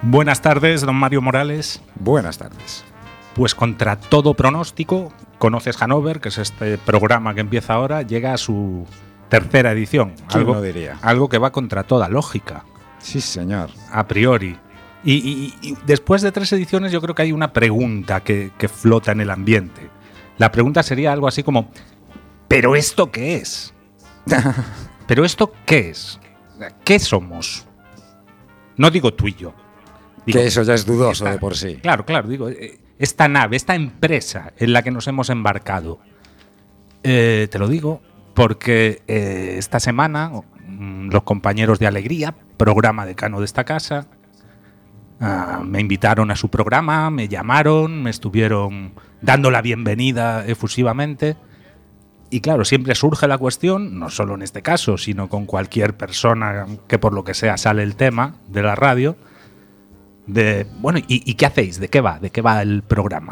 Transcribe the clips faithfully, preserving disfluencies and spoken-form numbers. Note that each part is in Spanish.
Buenas tardes, don Mario Morales. Buenas tardes. Pues contra todo pronóstico, Conoces Hannover, que es este programa que empieza ahora, llega a su tercera edición. ¿Quién algo, lo diría? Algo que va contra toda lógica. Sí, señor. A priori. Y, y, y después de tres ediciones yo creo que hay una pregunta que, que flota en el ambiente. La pregunta sería algo así como, ¿pero esto qué es? ¿Pero esto qué es? ¿Qué somos? No digo tú y yo. Digo, que eso ya es dudoso esta, de por sí. Claro, claro, digo, esta nave, esta empresa en la que nos hemos embarcado. Eh, te lo digo porque eh, esta semana mm, los compañeros de Alegría, programa decano de esta casa, uh, me invitaron a su programa, me llamaron, me estuvieron dando la bienvenida efusivamente. Y claro, siempre surge la cuestión, no solo en este caso, sino con cualquier persona que por lo que sea sale el tema de la radio, de, bueno, ¿y, ¿y qué hacéis? ¿De qué va? ¿De qué va el programa?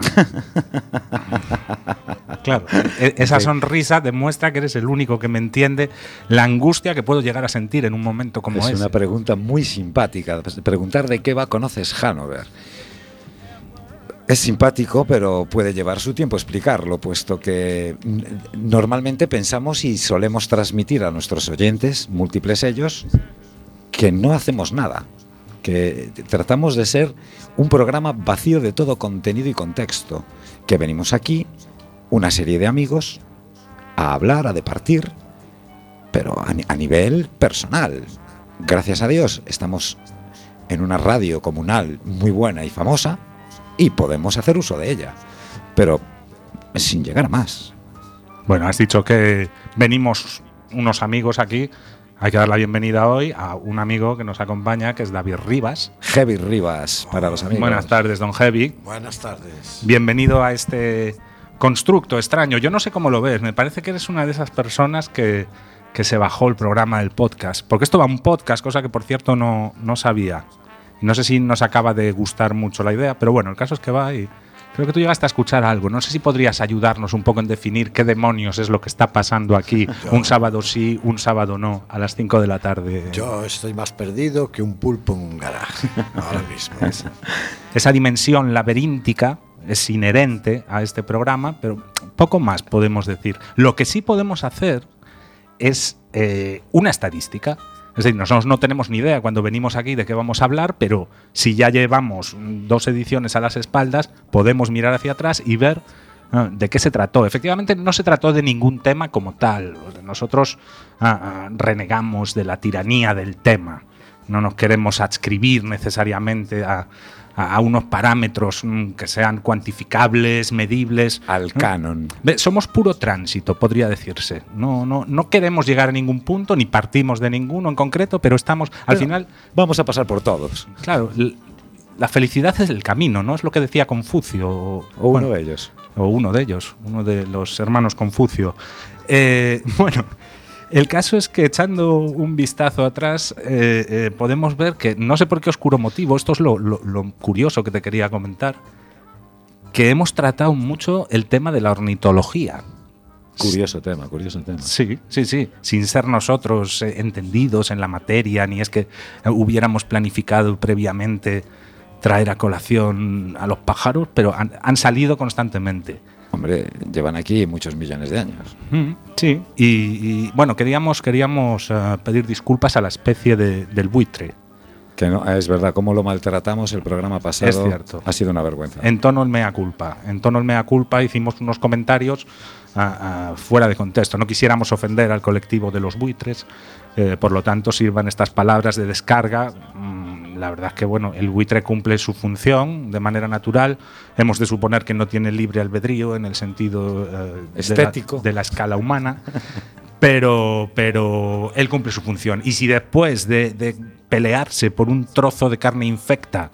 Claro, esa sonrisa demuestra que eres el único que me entiende la angustia que puedo llegar a sentir en un momento como ese. Es una pregunta muy simpática. Preguntar de qué va Conoces Hannover. Es simpático, pero puede llevar su tiempo explicarlo, puesto que normalmente pensamos y solemos transmitir a nuestros oyentes, múltiples ellos, que no hacemos nada, que tratamos de ser un programa vacío de todo contenido y contexto, que venimos aquí, una serie de amigos, a hablar, a departir, pero a, a nivel personal. Gracias a Dios estamos en una radio comunal muy buena y famosa, y podemos hacer uso de ella, pero sin llegar a más. Bueno, has dicho que venimos unos amigos aquí. Hay que dar la bienvenida hoy a un amigo que nos acompaña, que es David Rivas. Heavy Rivas, para los amigos. Buenas tardes, don Heavy. Buenas tardes. Bienvenido a este constructo extraño. Yo no sé cómo lo ves. Me parece que eres una de esas personas que, que se bajó el programa del podcast. Porque esto va a un podcast, cosa que por cierto no, no sabía. No sé si nos acaba de gustar mucho la idea, pero bueno, el caso es que va y creo que tú llegaste a escuchar algo. No sé si podrías ayudarnos un poco en definir qué demonios es lo que está pasando aquí yo, un sábado sí, un sábado no, a las cinco de la tarde. Yo estoy más perdido que un pulpo en un garaje ahora mismo. Esa, esa dimensión laberíntica es inherente a este programa, pero poco más podemos decir. Lo que sí podemos hacer es eh, una estadística. Es decir, nosotros no tenemos ni idea cuando venimos aquí de qué vamos a hablar, pero si ya llevamos dos ediciones a las espaldas, podemos mirar hacia atrás y ver uh, de qué se trató. Efectivamente, no se trató de ningún tema como tal. Nosotros uh, uh, renegamos de la tiranía del tema. No nos queremos adscribir necesariamente a, a, a unos parámetros mm, que sean cuantificables, medibles. Al ¿no? canon. Somos puro tránsito, podría decirse. No, no, no queremos llegar a ningún punto, ni partimos de ninguno en concreto, pero estamos, al pero final... Vamos a pasar por todos. Claro, la felicidad es el camino, ¿no? Es lo que decía Confucio. O, o bueno, uno de ellos. O uno de ellos, uno de los hermanos Confucio. Eh, bueno... El caso es que echando un vistazo atrás eh, eh, podemos ver que, no sé por qué oscuro motivo, esto es lo, lo, lo curioso que te quería comentar, que hemos tratado mucho el tema de la ornitología. Curioso tema, curioso tema. Sí, sí, sí, sin ser nosotros eh, entendidos en la materia, ni es que hubiéramos planificado previamente traer a colación a los pájaros, pero han, han salido constantemente. Hombre, llevan aquí muchos millones de años. Mm, sí, y, y bueno, queríamos, queríamos uh, pedir disculpas a la especie de, del buitre. Que no, es verdad, cómo lo maltratamos el programa pasado. Es cierto. Ha sido una vergüenza. En tono el mea culpa. En tono el mea culpa hicimos unos comentarios uh, uh, fuera de contexto. No quisiéramos ofender al colectivo de los buitres, eh, por lo tanto sirvan estas palabras de descarga. Mm, la verdad es que bueno, el buitre cumple su función de manera natural. Hemos de suponer que no tiene libre albedrío en el sentido uh, estético de la, de la escala humana. Pero, pero él cumple su función. Y si después de, de pelearse por un trozo de carne infecta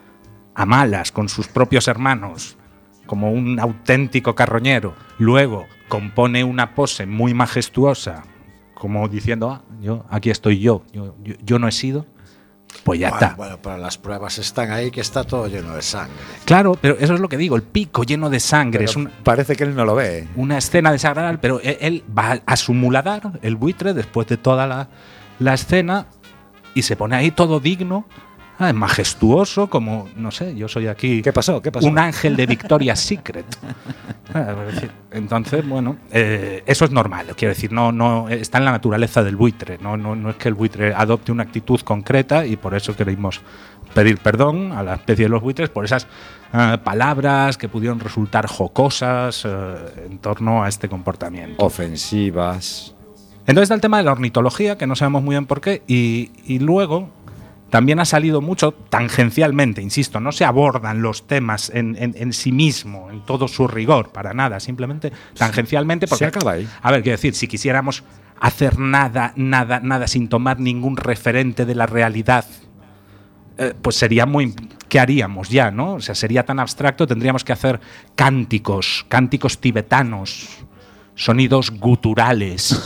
a malas con sus propios hermanos, como un auténtico carroñero, luego compone una pose muy majestuosa, como diciendo, ah, yo, aquí estoy yo, yo, yo, yo no he sido, pues ya bueno, está. Bueno, pero las pruebas están ahí, que está todo lleno de sangre. Claro, pero eso es lo que digo, el pico lleno de sangre. Pero es una, parece que él no lo ve. Una escena desagradable, pero él, él va a su muladar, el buitre, después de toda la, la escena, y se pone ahí todo digno, ah, majestuoso, como, no sé, yo soy aquí... ¿Qué pasó? ¿Qué pasó? Un ángel de Victoria's Secret. Ah, es decir, entonces, bueno, eh, eso es normal, quiero decir, no, no está en la naturaleza del buitre, no, no, no es que el buitre adopte una actitud concreta y por eso queremos pedir perdón a la especie de los buitres por esas uh, palabras que pudieron resultar jocosas uh, en torno a este comportamiento. Ofensivas. Entonces está el tema de la ornitología, que no sabemos muy bien por qué, y, y luego también ha salido mucho tangencialmente, insisto, no se abordan los temas en, en, en sí mismo, en todo su rigor, para nada, simplemente tangencialmente. Porque, se acaba ahí. A ver, quiero decir, si quisiéramos hacer nada, nada, nada sin tomar ningún referente de la realidad, eh, pues sería muy... ¿Qué haríamos ya, no? O sea, sería tan abstracto, tendríamos que hacer cánticos, cánticos tibetanos, sonidos guturales,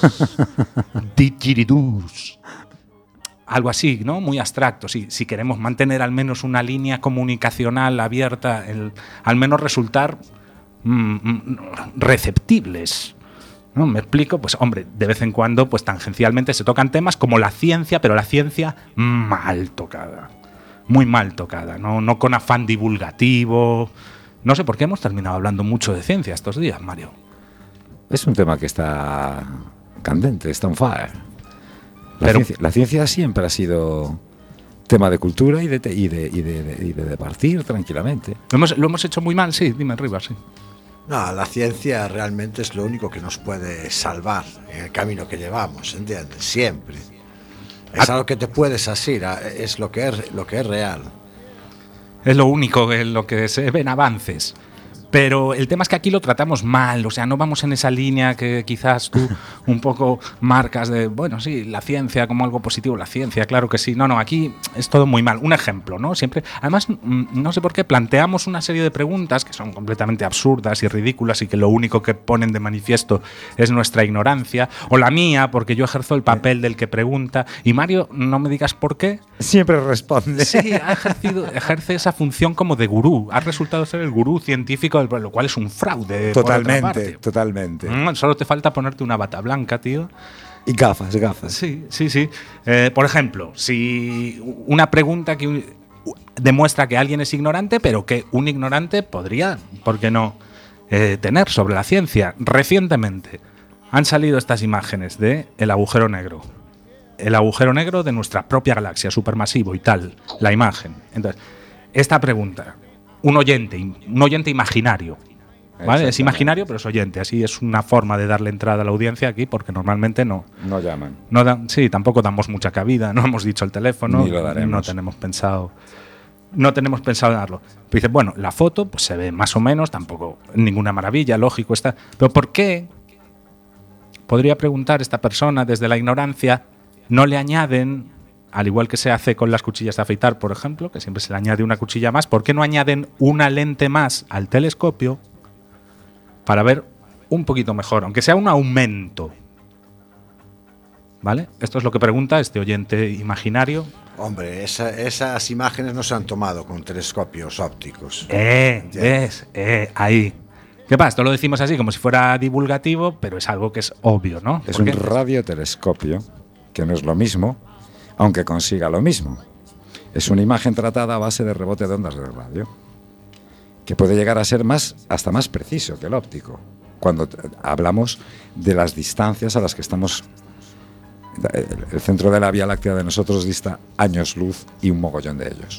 didgeridús, algo así, ¿no? Muy abstracto. Si, si queremos mantener al menos una línea comunicacional abierta, el, al menos resultar mm, receptibles, ¿no? ¿Me explico? Pues hombre, de vez en cuando, pues tangencialmente se tocan temas como la ciencia, pero la ciencia mal tocada, muy mal tocada, no, no con afán divulgativo. No sé por qué hemos terminado hablando mucho de ciencia estos días, Mario. Es un tema que está candente, está on fire. La, Pero, ciencia, la ciencia siempre ha sido tema de cultura y de, y de, y de, de, y de debatir tranquilamente. ¿Lo hemos, ¿Lo hemos hecho muy mal? Sí, dime, Rivas, sí. No, la ciencia realmente es lo único que nos puede salvar en el camino que llevamos, ¿entiendes? Siempre. Es algo que te puedes asir, es lo que es, lo que es real. Es lo único en lo que se ven avances. Pero el tema es que aquí lo tratamos mal, o sea, no vamos en esa línea que quizás tú un poco marcas de, bueno, sí, la ciencia como algo positivo, la ciencia, claro que sí. No, no, aquí es todo muy mal. Un ejemplo, ¿no? Siempre, además, no sé por qué planteamos una serie de preguntas que son completamente absurdas y ridículas y que lo único que ponen de manifiesto es nuestra ignorancia, o la mía, porque yo ejerzo el papel del que pregunta, y Mario, no me digas por qué. Siempre responde. Sí, ha ejercido, ejerce esa función como de gurú, ha resultado ser el gurú científico, lo cual es un fraude. Totalmente, totalmente. Mm, solo te falta ponerte una bata blanca, tío. Y gafas, gafas. Sí, sí, sí. Eh, por ejemplo, si una pregunta que un, demuestra que alguien es ignorante, pero que un ignorante podría, ¿por qué no?, eh, tener sobre la ciencia. Recientemente han salido estas imágenes de el agujero negro. El agujero negro de nuestra propia galaxia, supermasivo y tal, la imagen. Entonces, esta pregunta, un oyente, un oyente imaginario, ¿vale? Es imaginario, pero es oyente. Así es una forma de darle entrada a la audiencia aquí, porque normalmente no. No llaman. No dan, sí, tampoco damos mucha cabida, no hemos dicho el teléfono, ni lo daremos. No tenemos pensado, no tenemos pensado darlo. Pero dice, bueno, la foto pues se ve más o menos, tampoco ninguna maravilla, lógico está. Pero ¿por qué? Podría preguntar esta persona desde la ignorancia, no le añaden, al igual que se hace con las cuchillas de afeitar, por ejemplo, que siempre se le añade una cuchilla más, ¿por qué no añaden una lente más al telescopio para ver un poquito mejor, aunque sea un aumento? ¿Vale? Esto es lo que pregunta este oyente imaginario. Hombre, esa, esas imágenes no se han tomado con telescopios ópticos. Eh, ves, eh, ahí. ¿Qué pasa? Esto lo decimos así como si fuera divulgativo, pero es algo que es obvio, ¿no? Es un radiotelescopio, que no es lo mismo, aunque consiga lo mismo. Es una imagen tratada a base de rebote de ondas de radio, que puede llegar a ser más, hasta más preciso que el óptico, cuando hablamos de las distancias a las que estamos. El centro de la Vía Láctea de nosotros dista años luz y un mogollón de ellos.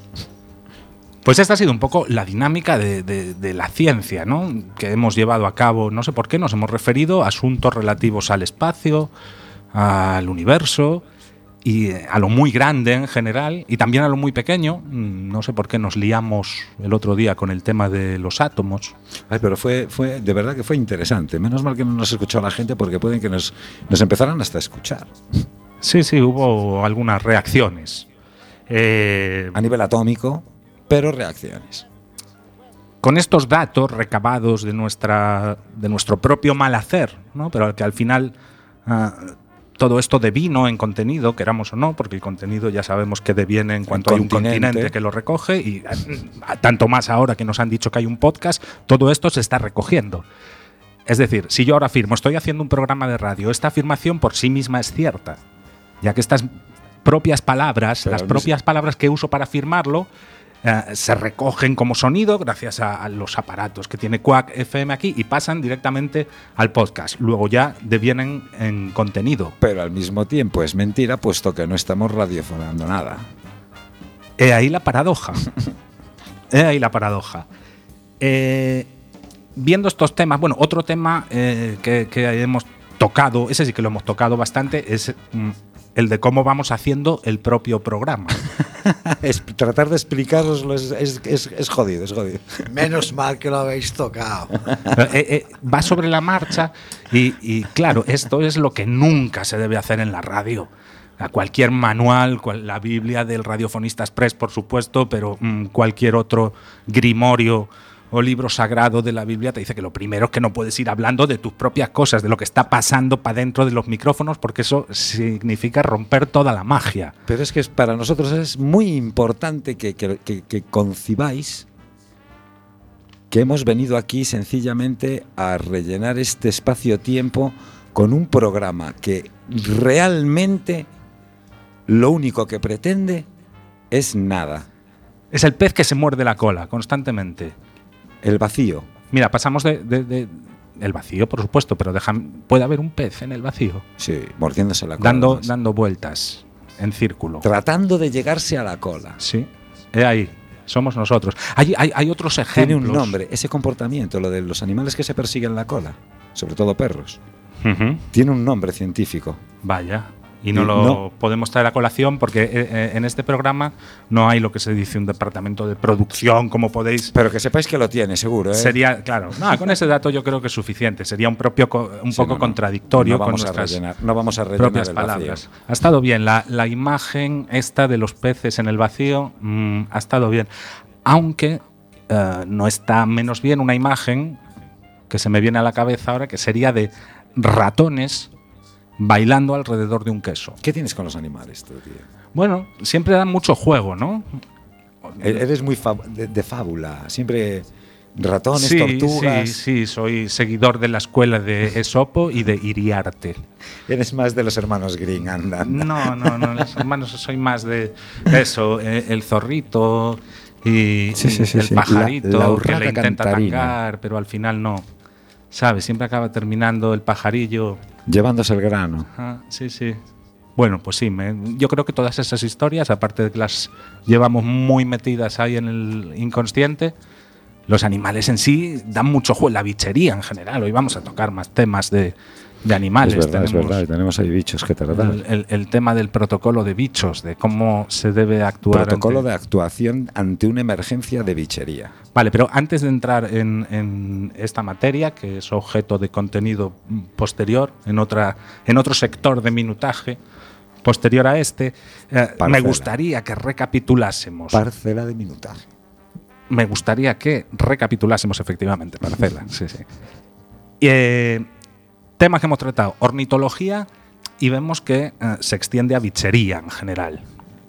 Pues esta ha sido un poco la dinámica de, de, de la ciencia, ¿no?, que hemos llevado a cabo. No sé por qué nos hemos referido a asuntos relativos al espacio, al universo y a lo muy grande en general y también a lo muy pequeño. No sé por qué nos liamos el otro día con el tema de los átomos. Ay, pero fue, fue de verdad que fue interesante. Menos mal que no nos escuchó la gente, porque pueden que nos, nos empezaran hasta a escuchar. Sí, sí, hubo algunas reacciones. Eh, a nivel atómico, pero reacciones. Con estos datos recabados de, nuestra, de nuestro propio mal hacer, ¿no?, pero que al final uh, todo esto devino en contenido, queramos o no, porque el contenido ya sabemos que deviene en cuanto hay un continente que lo recoge, y uh, tanto más ahora que nos han dicho que hay un podcast, todo esto se está recogiendo. Es decir, si yo ahora afirmo, estoy haciendo un programa de radio, esta afirmación por sí misma es cierta, ya que estas propias palabras, Pero las no propias sé. palabras que uso para firmarlo, eh, se recogen como sonido gracias a, a los aparatos que tiene Quack F M aquí y pasan directamente al podcast. Luego ya devienen en contenido. Pero al mismo tiempo es mentira, puesto que no estamos radiofonando nada. He ahí la paradoja. He ahí la paradoja. Eh, viendo estos temas, bueno, otro tema eh, que, que hemos tocado, ese sí que lo hemos tocado bastante, es mm, el de cómo vamos haciendo el propio programa. Es, tratar de explicaroslo es, es, es, es jodido, es jodido. Menos mal que lo habéis tocado. Eh, eh, va sobre la marcha y, y, claro, esto es lo que nunca se debe hacer en la radio. A cualquier manual, cual, la Biblia del Radiofonista Express, por supuesto, pero mmm, cualquier otro grimorio o libro sagrado de la Biblia te dice que lo primero es que no puedes ir hablando de tus propias cosas, de lo que está pasando para dentro de los micrófonos, porque eso significa romper toda la magia. Pero es que para nosotros es muy importante que, que, que, que concibáis que hemos venido aquí sencillamente a rellenar este espacio-tiempo con un programa que realmente lo único que pretende es nada. Es el pez que se muerde la cola constantemente. El vacío. Mira, pasamos de, de, de el vacío, por supuesto, pero dejan, puede haber un pez en el vacío. Sí, mordiéndose la cola. Dando, dando vueltas en círculo. Tratando de llegarse a la cola. Sí, es ahí. Somos nosotros. Hay, hay, hay otros ejemplos. Tiene un nombre, ese comportamiento, lo de los animales que se persiguen la cola, sobre todo perros. Uh-huh. Tiene un nombre científico. Vaya. Y no Y lo no. podemos traer a colación porque eh, en este programa no hay lo que se dice un departamento de producción, como podéis. Pero que sepáis que lo tiene, seguro, ¿eh? Sería, claro, no, con ese dato yo creo que es suficiente. Sería un propio un Sí, poco no, no. contradictorio No vamos con a nuestras rellenar, no vamos a rellenar propias el vacío. palabras. Ha estado bien. La, la imagen esta de los peces en el vacío mmm, ha estado bien. Aunque uh, no está menos bien una imagen que se me viene a la cabeza ahora, que sería de ratones bailando alrededor de un queso. ¿Qué tienes con los animales, tú, tío? Bueno, siempre dan mucho juego, ¿no? Eres muy fab- de, de fábula, siempre ratones, sí, tortugas. Sí, sí, soy seguidor de la escuela de Esopo y de Iriarte. Eres más de los hermanos Green, anda. No, no, no, los hermanos soy más de eso, eh, el zorrito y, Sí, sí, sí, el sí. pajarito La- la que urraca le intenta cantarina. tangar, pero al final no. ¿Sabes? Siempre acaba terminando el pajarillo. Llevándose el grano. Ah, sí, sí. Bueno, pues sí, me, yo creo que todas esas historias, aparte de que las llevamos muy metidas ahí en el inconsciente, los animales en sí dan mucho juego, la bichería en general. Hoy vamos a tocar más temas de, de animales. Es verdad, es Tenemos verdad. Tenemos ahí bichos que tratar. el, el, el tema del protocolo de bichos, de cómo se debe actuar. Protocolo ante... de actuación ante una emergencia de bichería. Vale, pero antes de entrar en, en esta materia, que es objeto de contenido posterior, en, otra, en otro sector de minutaje posterior a este, eh, me gustaría que recapitulásemos. Parcela de minutaje. Me gustaría que recapitulásemos efectivamente, parcela. sí, sí. Eh, temas que hemos tratado, ornitología, y vemos que eh, se extiende a bichería en general.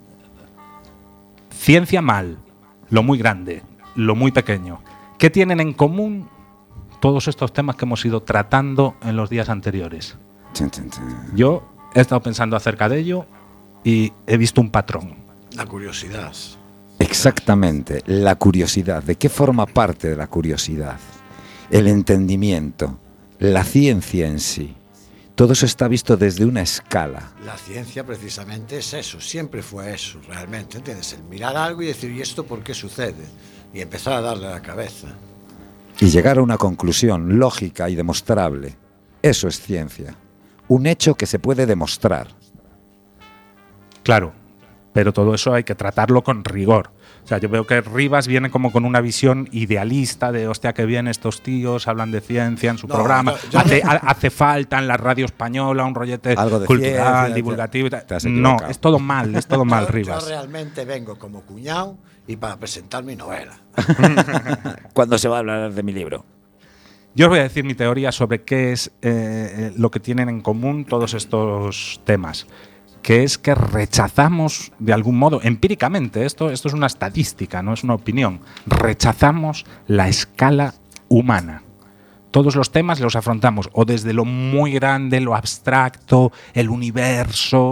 Ciencia mal, lo muy grande, lo muy pequeño. ¿Qué tienen en común todos estos temas que hemos ido tratando en los días anteriores? Chin, chin, chin. Yo he estado pensando acerca de ello y he visto un patrón. La curiosidad. Exactamente, la curiosidad. ¿De qué forma parte de la curiosidad? El entendimiento, la ciencia en sí. Todo eso está visto desde una escala. La ciencia precisamente es eso, siempre fue eso, realmente, ¿entiendes? El mirar algo y decir, ¿y esto por qué sucede? Y empezar a darle a la cabeza. Y llegar a una conclusión lógica y demostrable. Eso es ciencia. Un hecho que se puede demostrar. Claro, pero todo eso hay que tratarlo con rigor. O sea, yo veo que Rivas viene como con una visión idealista de, hostia, que bien estos tíos, hablan de ciencia en su No, programa. no, yo hace, no- ha- hace falta en la radio española un rollete Algo de cultural, ciencia, divulgativo. y tal. te has No, equivocado. es todo mal, es todo mal, Yo- Rivas. Yo realmente vengo como cuñado y para presentar mi novela. ¿Cuándo se va a hablar de mi libro? Yo os voy a decir mi teoría sobre qué es eh, lo que tienen en común todos estos temas, que es que rechazamos de algún modo, empíricamente, esto, esto es una estadística, no es una opinión, rechazamos la escala humana. Todos los temas los afrontamos o desde lo muy grande, lo abstracto, el universo,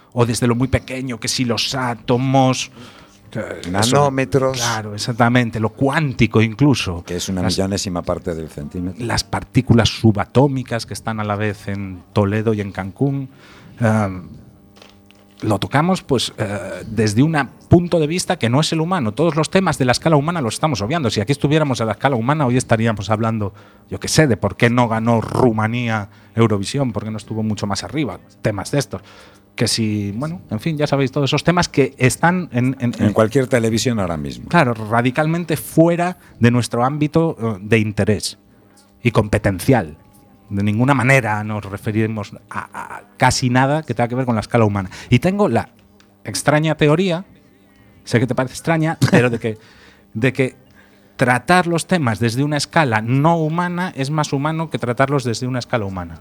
o desde lo muy pequeño, que si los átomos, que nanómetros. Eso, claro, exactamente, lo cuántico incluso. Que es una las, millonésima parte del centímetro. Las partículas subatómicas que están a la vez en Toledo y en Cancún. Um, lo tocamos pues uh, desde un punto de vista que no es el humano. Todos los temas de la escala humana los estamos obviando. Si aquí estuviéramos a la escala humana, hoy estaríamos hablando, yo qué sé, de por qué no ganó Rumanía Eurovisión, por qué no estuvo mucho más arriba, temas de estos. Que si, bueno, en fin, ya sabéis, todos esos temas que están en, en, en cualquier televisión ahora mismo. Claro, radicalmente fuera de nuestro ámbito uh, de interés y competencial. De ninguna manera nos referimos a, a casi nada que tenga que ver con la escala humana. Y tengo la extraña teoría, sé que te parece extraña, pero de que, de que tratar los temas desde una escala no humana es más humano que tratarlos desde una escala humana.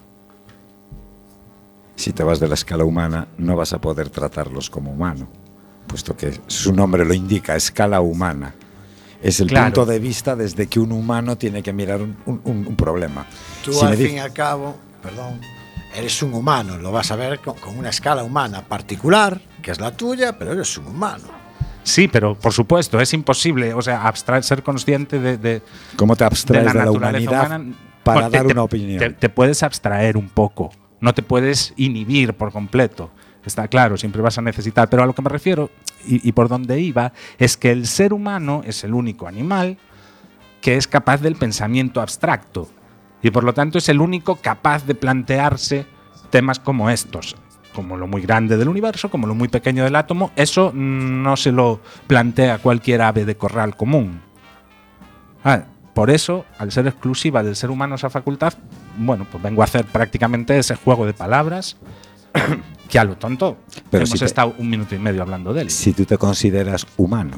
Si te vas de la escala humana, no vas a poder tratarlos como humano, puesto que su nombre lo indica, escala humana. Es el claro. punto de vista desde que un humano tiene que mirar un, un, un problema. Tú, si al fin y al cabo, perdón, eres un humano, lo vas a ver con, con una escala humana particular, que es la tuya, pero eres un humano. Sí, pero por supuesto, es imposible, o sea, abstraer, ser consciente de, de ¿Cómo te abstraes de la, de la humanidad humana, para bueno, dar te, una opinión? Te, te puedes abstraer un poco, no te puedes inhibir por completo. Está claro, siempre vas a necesitar, pero a lo que me refiero y, y por donde iba es que el ser humano es el único animal que es capaz del pensamiento abstracto y por lo tanto es el único capaz de plantearse temas como estos, como lo muy grande del universo, como lo muy pequeño del átomo. Eso no se lo plantea cualquier ave de corral común. Ah, por eso, al ser exclusiva del ser humano esa facultad, bueno, pues vengo a hacer prácticamente ese juego de palabras que a lo tonto pero hemos si te, estado un minuto y medio hablando de él. Si tú te consideras humano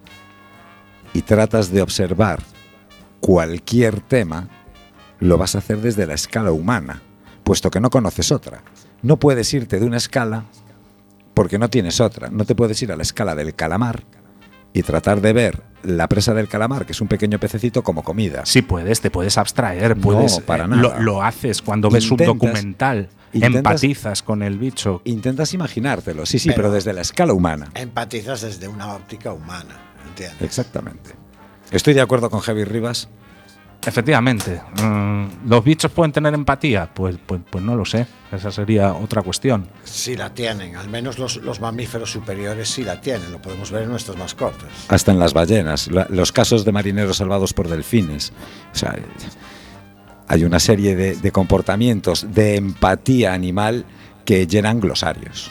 y tratas de observar cualquier tema, lo vas a hacer desde la escala humana, puesto que no conoces otra. No puedes irte de una escala porque no tienes otra. No te puedes ir a la escala del calamar y tratar de ver la presa del calamar, que es un pequeño pececito, como comida. Sí puedes, te puedes abstraer, puedes, no, para eh, nada. Lo, lo haces cuando ves intentas, un documental, intentas, empatizas con el bicho. Intentas imaginártelo, sí, sí, pero, pero desde la escala humana. Empatizas desde una óptica humana, ¿entiendes? Exactamente. Estoy de acuerdo con Javi Rivas. Efectivamente. Mm, ¿Los bichos pueden tener empatía? Pues, pues, pues no lo sé. Esa sería otra cuestión. Sí la tienen. Al menos los, los mamíferos superiores sí la tienen. Lo podemos ver en nuestras mascotas. Hasta en las ballenas. La, los casos de marineros salvados por delfines. O sea, hay una serie de, de comportamientos de empatía animal que llenan glosarios.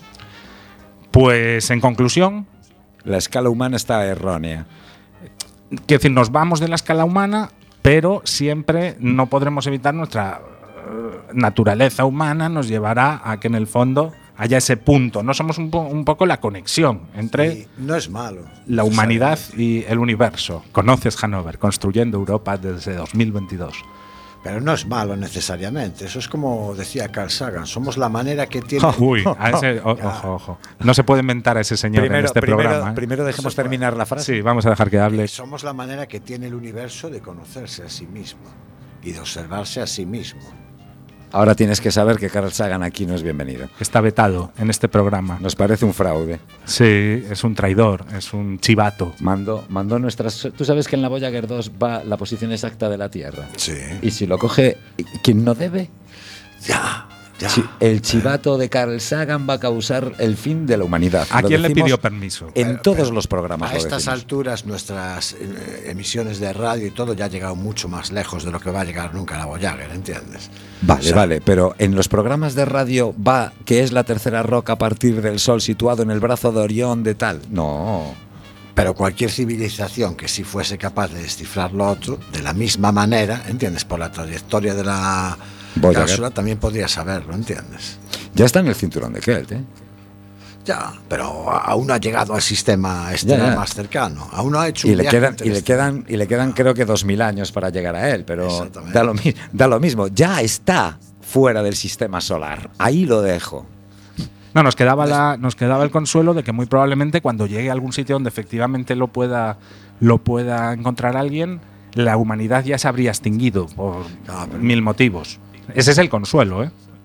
Pues en conclusión, la escala humana está errónea. Quiero decir, nos vamos de la escala humana, pero siempre no podremos evitar nuestra uh, naturaleza humana, nos llevará a que en el fondo haya ese punto. No somos un, po un poco la conexión entre y no es malo, la humanidad y el universo. Conoces Hannover, construyendo Europa desde dos mil veintidós. Pero no es malo necesariamente. Eso es como decía Carl Sagan. Somos la manera que tiene... Oh, uy, a ese, oh, ojo, ojo. No se puede inventar a ese señor primero, en este primero, programa. ¿eh? Primero dejemos terminar la frase. Sí, vamos a dejar que hable. Somos la manera que tiene el universo de conocerse a sí mismo y de observarse a sí mismo. Ahora tienes que saber que Carl Sagan aquí no es bienvenido. Está vetado en este programa. Nos parece un fraude. Sí, es un traidor, es un chivato. Mandó, mandó nuestras... Tú sabes que en la Voyager dos va la posición exacta de la Tierra. Sí. Y si lo coge quien no debe... Ya, ya. Si el chivato de Carl Sagan va a causar el fin de la humanidad. ¿A quién le pidió permiso? En pero, todos pero los programas. A estas alturas nuestras eh, emisiones de radio y todo ya ha llegado mucho más lejos de lo que va a llegar nunca la Voyager, ¿entiendes? Vale, o sea, vale, pero en los programas de radio va que es la tercera roca a partir del Sol situado en el brazo de Orión de tal. No. Pero cualquier civilización que sí fuese capaz de descifrar lo otro de la misma manera, ¿entiendes? Por la trayectoria de la Voyager. cápsula también podría saberlo, ¿entiendes? Ya está en el cinturón de Kelt, ¿eh? Ya, pero aún no ha llegado al sistema estelar ya, ya. más cercano. Aún no ha hecho y un le viaje quedan y le quedan y le quedan creo que dos mil años para llegar a él, pero da lo, da lo mismo. Ya está fuera del sistema solar. Ahí lo dejo. No, nos quedaba la, nos quedaba el consuelo de que muy probablemente cuando llegue a algún sitio donde efectivamente lo pueda lo pueda encontrar alguien, la humanidad ya se habría extinguido por ah, pero... mil motivos. Ese es el consuelo, ¿eh?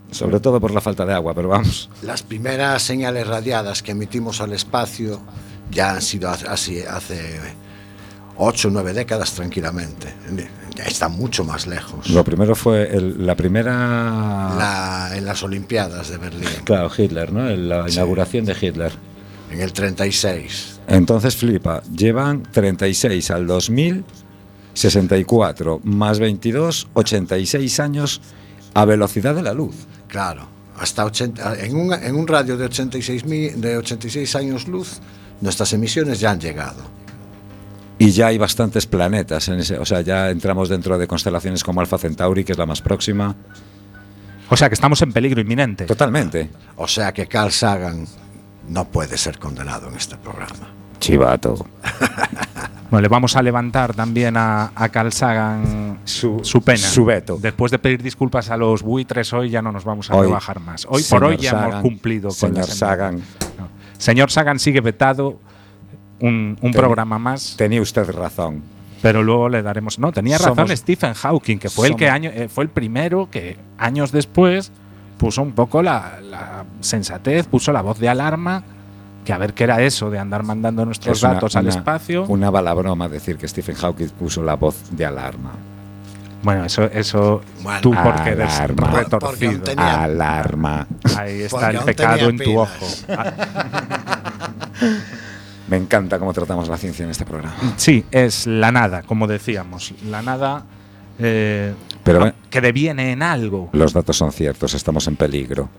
Sobre todo por la falta de agua, pero vamos. Las primeras señales radiadas que emitimos al espacio ya han sido así hace ocho o nueve décadas tranquilamente. Ya está mucho más lejos. Lo primero fue el, la primera... La, en las Olimpiadas de Berlín. Claro, Hitler, ¿no? En la Sí. inauguración de Hitler. En el treinta y seis. Entonces flipa, llevan treinta y seis al dos mil, sesenta y cuatro, más veintidós, ochenta y seis años a velocidad de la luz. Claro, hasta ochenta, en, un, en un radio de ochenta y seis, de ochenta y seis años luz, nuestras emisiones ya han llegado. Y ya hay bastantes planetas en ese, o sea, ya entramos dentro de constelaciones como Alfa Centauri, que es la más próxima. O sea que estamos en peligro inminente. Totalmente. O sea que Carl Sagan no puede ser condenado en este programa. Chivato. Bueno, le vamos a levantar también a, a Carl Sagan Su- su pena. su veto. Después de pedir disculpas a los buitres, hoy ya no nos vamos a Hoy, rebajar más. Hoy por señor hoy ya Sagan, hemos cumplido con señor la semana. Sagan. No. Señor Sagan sigue vetado un, un Teni- programa más, Tenía usted razón. pero luego le daremos. No, tenía razón Somos- Stephen Hawking, que fue el que somos- año, eh, fue el primero que años después puso un poco la, la sensatez, puso la voz de alarma, que a ver qué era eso de andar mandando nuestros Es una- datos al una- espacio. Una bala broma decir que Stephen Hawking puso la voz de alarma. Bueno, eso, eso Bueno, tú porque eres alarma. Porque retorcido. aún tenía- Alarma. Ahí está Porque el aún pecado tenía en tu pilas. ojo. Ah, Me encanta cómo tratamos la ciencia en este programa. sí, es la nada, como decíamos. La nada eh, Pero, ah, eh, que deviene en algo. Los datos son ciertos, estamos en peligro.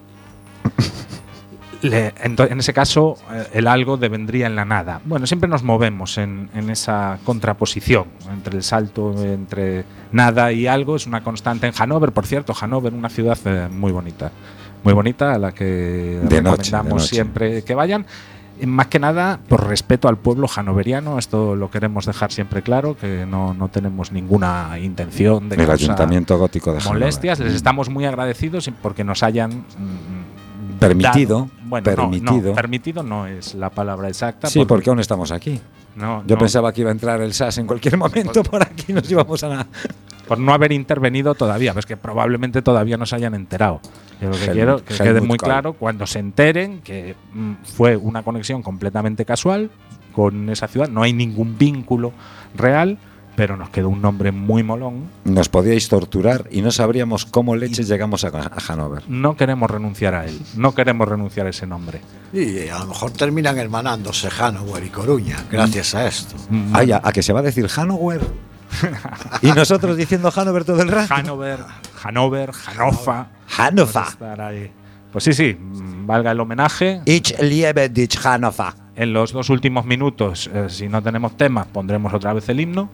Le- ento- en ese caso, eh, el algo devendría en la nada. Bueno, siempre nos movemos en, en esa contraposición entre el salto entre nada y algo. Es una constante en Hannover, por cierto. Hannover, una ciudad eh, muy bonita. Muy bonita, a la que De noche, recomendamos de noche. siempre que vayan. Y más que nada, por respeto al pueblo hannoveriano, esto lo queremos dejar siempre claro, que no, no tenemos ninguna intención de El causar ayuntamiento gótico de Hannover. molestias. Les estamos muy agradecidos porque nos hayan mm, Permitido, dado- bueno, no, permitido. no, permitido no es la palabra exacta. Sí, porque aún estamos aquí. no, Yo no, pensaba que iba a entrar el S A S en cualquier momento por aquí, nos íbamos a... por no haber intervenido todavía, pues que probablemente todavía no se hayan enterado. Yo lo que Helmut- quiero que quede Helmut muy Kohl. claro cuando se enteren que mm, fue una conexión completamente casual con esa ciudad, no hay ningún vínculo real, pero nos quedó un nombre muy molón. Nos podíais torturar y no sabríamos cómo leches llegamos a, a Hannover. No queremos renunciar a él, no queremos renunciar a ese nombre. Y a lo mejor terminan hermanándose Hannover y Coruña, gracias a esto. Mm, Ay, a, a que se va a decir Hannover. Y nosotros diciendo Hannover todo el rato. Hannover, Hannover, Hannover. Hannover. Por estar ahí. Pues sí, sí, mm, valga el homenaje. Ich liebe dich, Hannover. En los dos últimos minutos, eh, si no tenemos temas, pondremos otra vez el himno,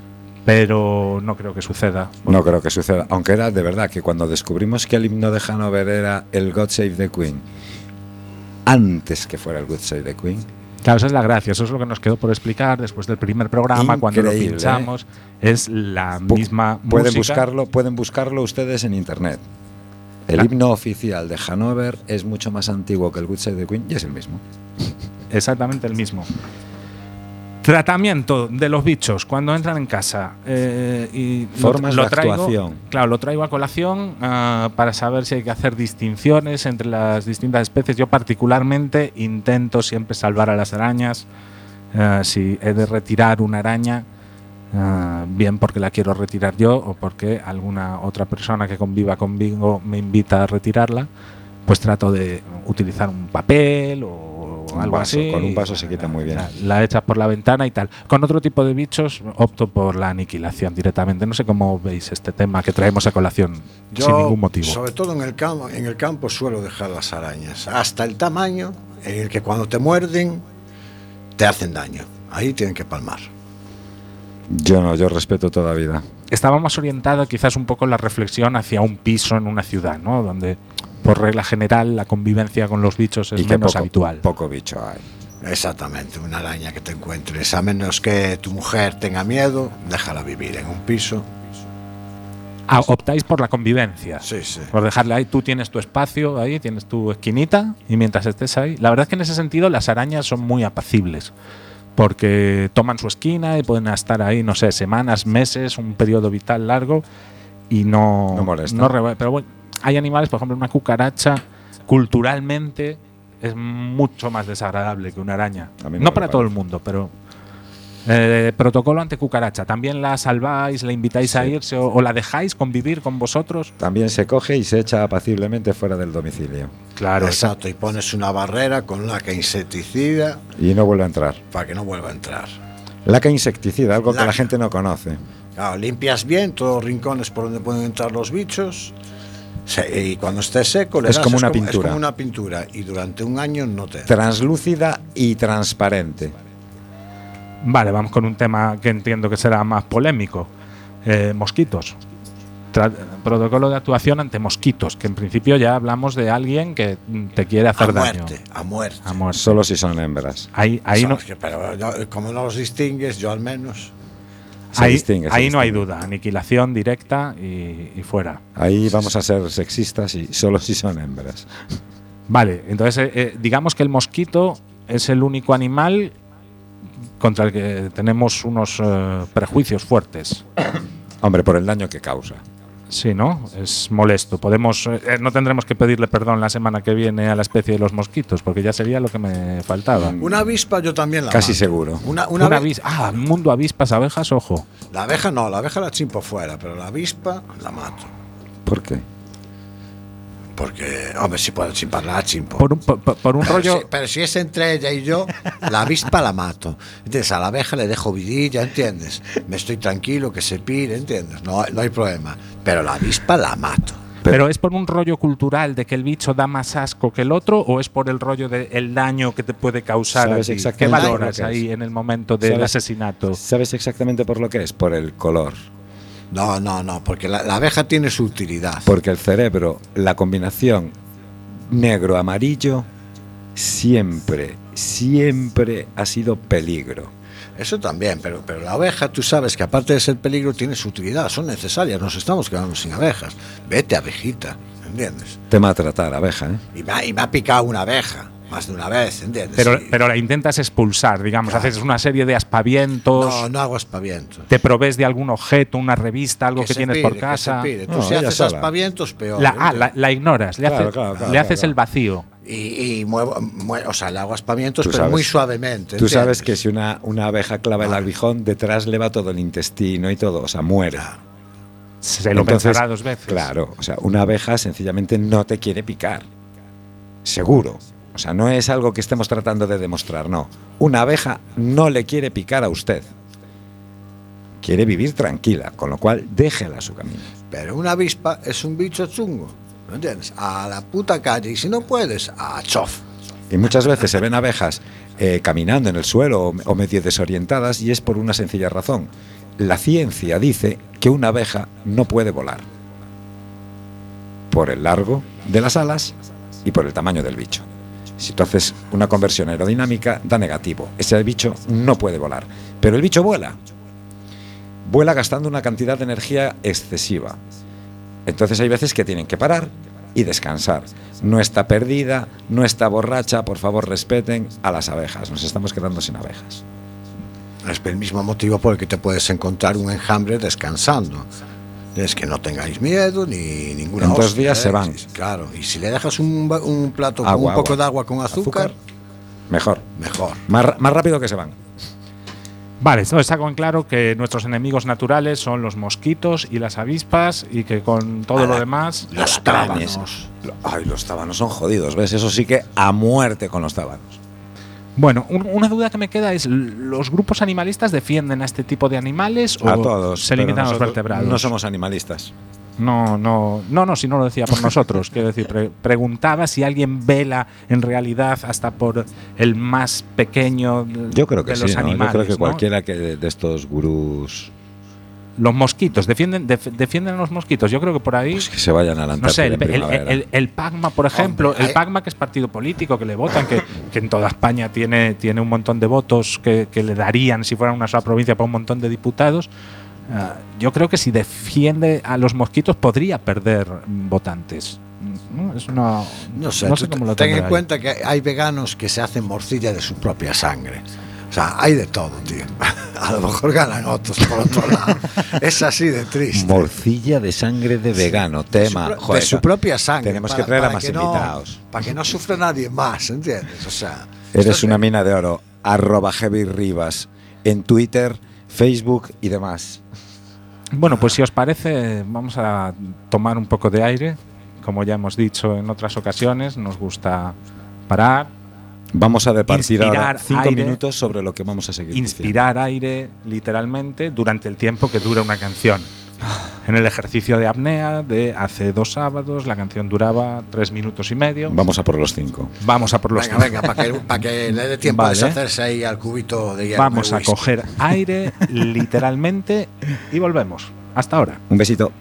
pero no creo que suceda. No creo que suceda. Aunque era de verdad que cuando descubrimos que el himno de Hannover era el God Save the Queen, antes que fuera el God Save the Queen, Claro, esa es la gracia, eso es lo que nos quedó por explicar después del primer programa, cuando lo Increíble, pinchamos. Es la pu- misma pueden música. buscarlo, pueden buscarlo ustedes en internet. El Ah. himno oficial de Hannover es mucho más antiguo que el God Save the Queen y es el mismo. Exactamente el mismo. Tratamiento de los bichos cuando entran en casa. eh, y lo- Formas lo, de traigo, actuación. Claro, lo traigo a colación ah, para saber si hay que hacer distinciones entre las distintas especies. Yo particularmente intento siempre salvar a las arañas. Ah, si he de retirar una araña, ah, bien porque la quiero retirar yo o porque alguna otra persona que conviva conmigo me invita a retirarla, pues trato de utilizar un papel o Un algo vaso, así. con un vaso se quita muy bien. La, la echas por la ventana y tal. Con otro tipo de bichos opto por la aniquilación directamente. No sé cómo veis este tema que traemos a colación Yo, sin ningún motivo. sobre todo en el campo, en el campo suelo dejar las arañas hasta el tamaño en el que cuando te muerden te hacen daño. Ahí tienen que palmar. Yo no, yo respeto toda vida. Estaba más orientada quizás un poco la reflexión hacia un piso en una ciudad, ¿no? Donde por regla general la convivencia con los bichos es y que menos poco, habitual. poco bicho hay. Exactamente, una araña que te encuentres, a menos que tu mujer tenga miedo, déjala vivir en un piso. Ah, optáis por la convivencia. Sí, sí. Por dejarle ahí, tú tienes tu espacio ahí, tienes tu esquinita y mientras estés ahí. La verdad es que en ese sentido las arañas son muy apacibles porque toman su esquina y pueden estar ahí, no sé, semanas, meses, un periodo vital largo y no, No molesta. no re- pero bueno, hay animales, por ejemplo, una cucaracha culturalmente es mucho más desagradable que una araña. A mí no No me para todo el parece. mundo, pero eh, protocolo ante cucaracha. ¿También la salváis, la invitáis a Sí. irse o, o la dejáis convivir con vosotros? También se coge y se echa apaciblemente fuera del domicilio. Claro, Exacto, y pones una barrera con laca insecticida Y no vuelve a entrar. para que no vuelva a entrar. Laca insecticida, algo que Laca. la gente no conoce. Claro, limpias bien todos los rincones por donde pueden entrar los bichos. Se- y cuando esté seco, le Es das, como una Es pintura. como una pintura. Y durante un año no te. Translúcida y transparente. Vale, vamos con un tema que entiendo que será más polémico. Eh, mosquitos. Tra- protocolo de actuación ante mosquitos, que en principio ya hablamos de alguien que mm, te quiere hacer A daño. muerte, a muerte. A muerte. Solo si son hembras. Ahí, ahí no, Sabes que- pero no- como no los distingues, yo al menos. Se ahí, distingue, se ahí no hay distingue. duda. Aniquilación directa y, y fuera. Ahí vamos a ser sexistas y solo si son hembras. Vale, entonces eh, eh, digamos que el mosquito es el único animal contra el que tenemos unos eh, prejuicios fuertes. Hombre, por el daño que causa. Sí, ¿no? Es molesto. Podemos, eh, no tendremos que pedirle perdón la semana que viene a la especie de los mosquitos, porque ya sería lo que me faltaba. Una avispa yo también la Casi mato. seguro. Una, una Una ave- avis- ah, mundo avispas, abejas, ojo. La abeja no, la abeja la chimpo fuera, pero la avispa la mato. ¿Por qué? Porque, hombre, si puedo chimparla, la chimpo. Por un, por, por un Pero rollo. si, pero si es entre ella y yo, la avispa la mato. ¿Entiendes? A la abeja le dejo vidilla, ¿entiendes? Me estoy tranquilo, que se pire, ¿entiendes? No, no hay problema. Pero la avispa la mato. Pero es por un rollo cultural de que el bicho da más asco que el otro, o es por el rollo del daño que te puede causar. Sabes a ti? ¿Qué exactamente valoras lo que es. ahí en el momento del ¿Sabes? asesinato? ¿Sabes exactamente por lo que es? Por el color. No, no, no, porque la, la abeja tiene su utilidad. Porque el cerebro, la combinación negro-amarillo, siempre, siempre ha sido peligro. Eso también, pero, pero la abeja, tú sabes que aparte de ser peligro, tiene su utilidad, son necesarias, nos estamos quedando sin abejas. Vete, abejita, ¿entiendes? Te maltratar, abeja, ¿eh? Y me ha, y me ha picado una abeja, más de una vez, ¿entiendes? Pero, Y- pero la intentas expulsar, digamos, Claro. haces una serie de aspavientos, no, no hago aspavientos. te provees de algún objeto, una revista, algo que, se tienes pire, por que casa. se pire. Tú No, si ella haces sola. aspavientos, peor. La, ah, ¿entiendes? la, la ignoras, le, Claro, hace- claro, claro, le haces claro. el vacío. Y, y muevo, mue- o sea, le hago aspavientos, Tú pero sabes- muy suavemente. Tú sabes ¿entiendes? que si una, una abeja clava el Ah. aguijón, detrás le va todo el intestino y todo, o sea, muere. Se lo Entonces, pensará dos veces. Claro, o sea, una abeja sencillamente no te quiere picar. Seguro. O sea, no es algo que estemos tratando de demostrar, no. Una abeja no le quiere picar a usted. Quiere vivir tranquila, con lo cual déjela a su camino. Pero una avispa es un bicho chungo, ¿me entiendes? A la puta calle, y si no puedes, a chof. Y muchas veces se ven abejas eh, caminando en el suelo o, o medio desorientadas y es por una sencilla razón. La ciencia dice que una abeja no puede volar. Por el largo de las alas y por el tamaño del bicho. Si tú haces una conversión aerodinámica, da negativo. Ese bicho no puede volar. Pero el bicho vuela. Vuela gastando una cantidad de energía excesiva. Entonces hay veces que tienen que parar y descansar. No está perdida, no está borracha, por favor respeten a las abejas. Nos estamos quedando sin abejas. Es el mismo motivo por el que te puedes encontrar un enjambre descansando. Es que no tengáis miedo ni ninguna En dos hostia, días ¿eh? se van. Claro, y si le dejas un, ba- un plato con Agua, un poco agua. de agua con azúcar, Mejor. mejor. Más, ra- más rápido que se van. Vale, entonces saco en claro que nuestros enemigos naturales son los mosquitos y las avispas y que con todo lo demás… Los Alacranes. tábanos. Ay, los tábanos son jodidos, ¿ves? Eso sí que a muerte con los tábanos. Bueno, un- una duda que me queda es, ¿los grupos animalistas defienden a este tipo de animales o A todos. se pero limitan a los nosotros vertebrados? No somos animalistas. No, no, no, no, si no lo decía por nosotros. Quiero decir, pre- preguntaba si alguien vela en realidad hasta por el más pequeño de Yo creo que de sí, los ¿no? animales. Yo creo que ¿no? cualquiera que de, de estos gurús Los mosquitos, defienden, def- defienden a los mosquitos. Yo creo que por ahí… pues que se vayan a la no sé, Antártida el, en el, primavera. el- el Pagma, por ejemplo, Hombre, el hay- Pagma que es partido político, que le votan, que, que en toda España tiene, tiene un montón de votos que, que le darían si fuera una sola provincia para un montón de diputados. Ah, yo creo que si defiende a los mosquitos podría perder mm, votantes. ¿No? Es una, No sé, no tú sé cómo lo ten en tendrá ahí. cuenta que hay veganos que se hacen morcilla de su propia sangre. O sea, hay de todo, tío. A lo mejor ganan otros por otro lado. Es así de triste. Morcilla de sangre de vegano, sí. Tema. De su, Joder, de su propia sangre. Tenemos para, que traer a más no, invitados. Para que no sufra nadie más, ¿entiendes? O sea, eres una mina de oro. Arroba Heavy Rivas en Twitter, Facebook y demás. Bueno, pues si os parece, vamos a tomar un poco de aire. Como ya hemos dicho en otras ocasiones, nos gusta parar. Vamos a departir ahora cinco aire, minutos sobre lo que vamos a seguir Inspirar diciendo. aire, literalmente, durante el tiempo que dura una canción. En el ejercicio de apnea de hace dos sábados, la canción duraba tres minutos y medio. Vamos a por los cinco. Vamos a por los venga, cinco. Venga, para que, pa que le dé tiempo vale. a deshacerse ahí al cubito de hierro. Vamos a coger aire, literalmente, y volvemos. Hasta ahora. Un besito.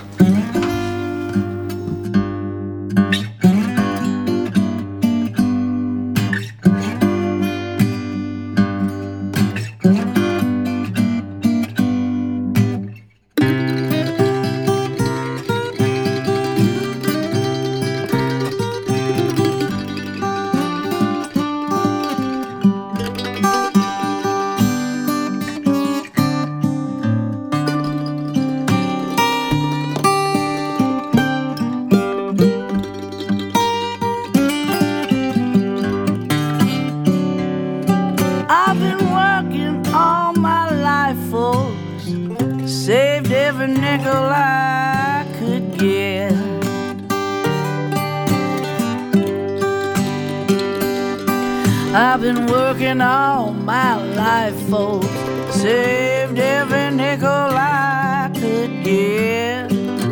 I've been working all my life, folks. Saved every nickel I could get.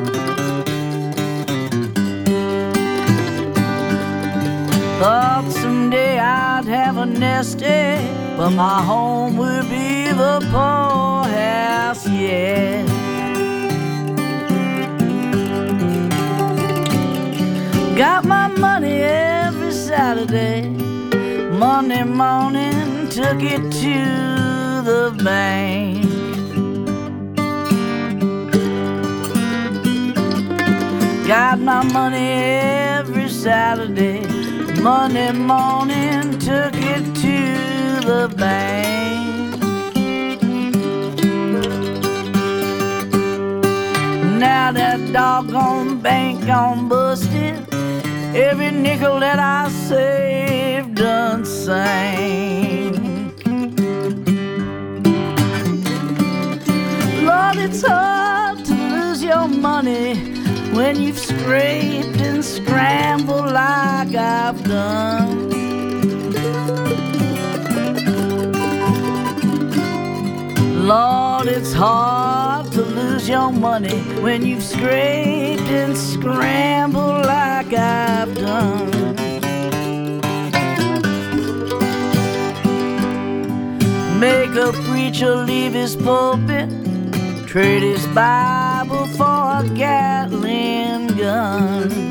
Thought someday I'd have a nest egg, but my home would be the poorhouse, yeah. Got my money every Saturday. Monday morning, took it to the bank. Got my money every Saturday. Monday morning, took it to the bank. Now that doggone bank gone busted. Every nickel that I saved done sank. Lord, it's hard to lose your money when you've scraped and scrambled like I've done. Lord, it's hard to lose your money when you've scraped and scrambled like I've done. Make a preacher leave his pulpit, trade his Bible for a Gatling gun.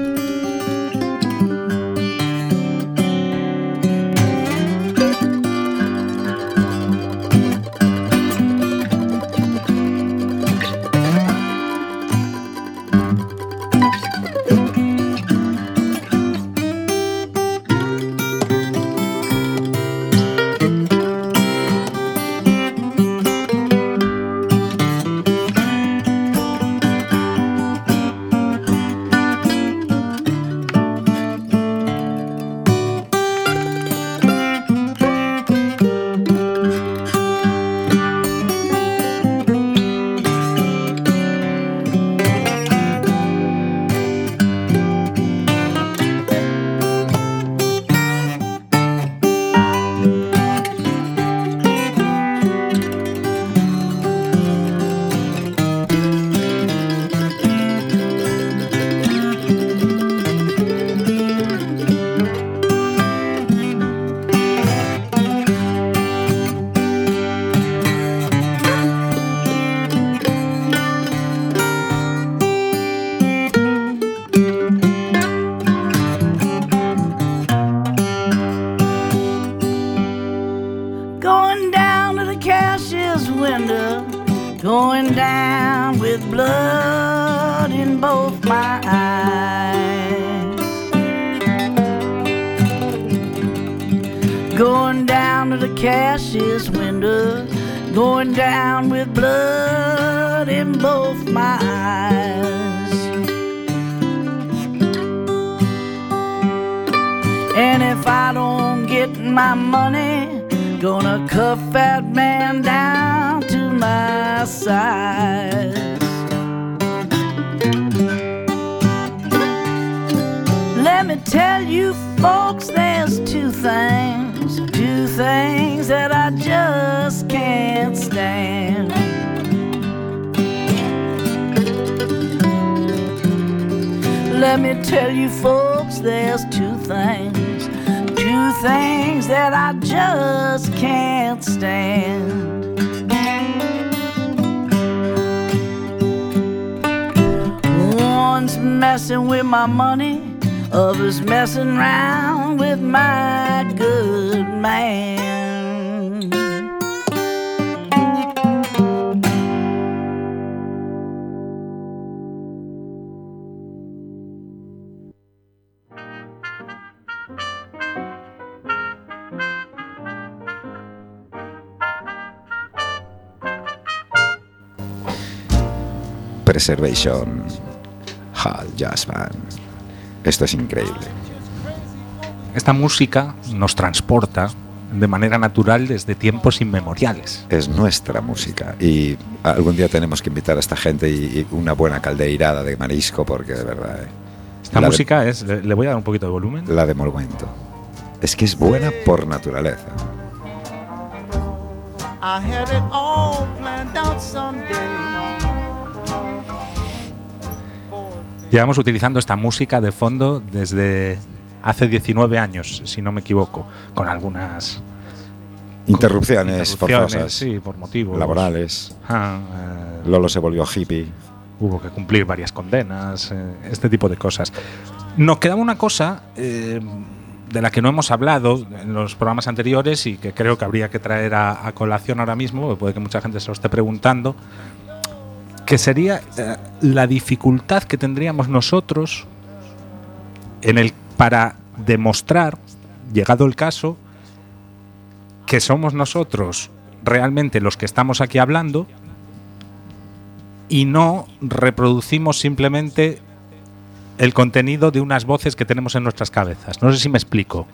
Going down with blood in both my eyes. going down to the cashier's window, going down with blood in both my eyes. And if I don't get my money, gonna cuff that man down to my size. Let me tell you folks, there's two things, two things that I just can't stand. Let me tell you folks, there's two things, two things that I just can't stand. One's messing with my money, others messing around with my good man. Preservation, Hall Jazz Band. Esto es increíble. Esta música nos transporta de manera natural desde tiempos inmemoriales. Es nuestra música y algún día tenemos que invitar a esta gente y, y una buena caldeirada de marisco, porque de verdad... Eh, esta música de, es... Le, le voy a dar un poquito de volumen. La de momento. Es que es buena por naturaleza. I had it all planned out someday. Llevamos utilizando esta música de fondo desde hace diecinueve años, si no me equivoco, con algunas interrupciones, interrupciones forzosas, sí, por motivos laborales. Ah, eh, Lolo se volvió hippie. Hubo que cumplir varias condenas, eh, este tipo de cosas. Nos quedaba una cosa eh, de la que no hemos hablado en los programas anteriores y que creo que habría que traer a, a colación ahora mismo, porque puede que mucha gente se lo esté preguntando, que sería eh, la dificultad que tendríamos nosotros en el para demostrar, llegado el caso, que somos nosotros realmente los que estamos aquí hablando y no reproducimos simplemente el contenido de unas voces que tenemos en nuestras cabezas. No sé si me explico.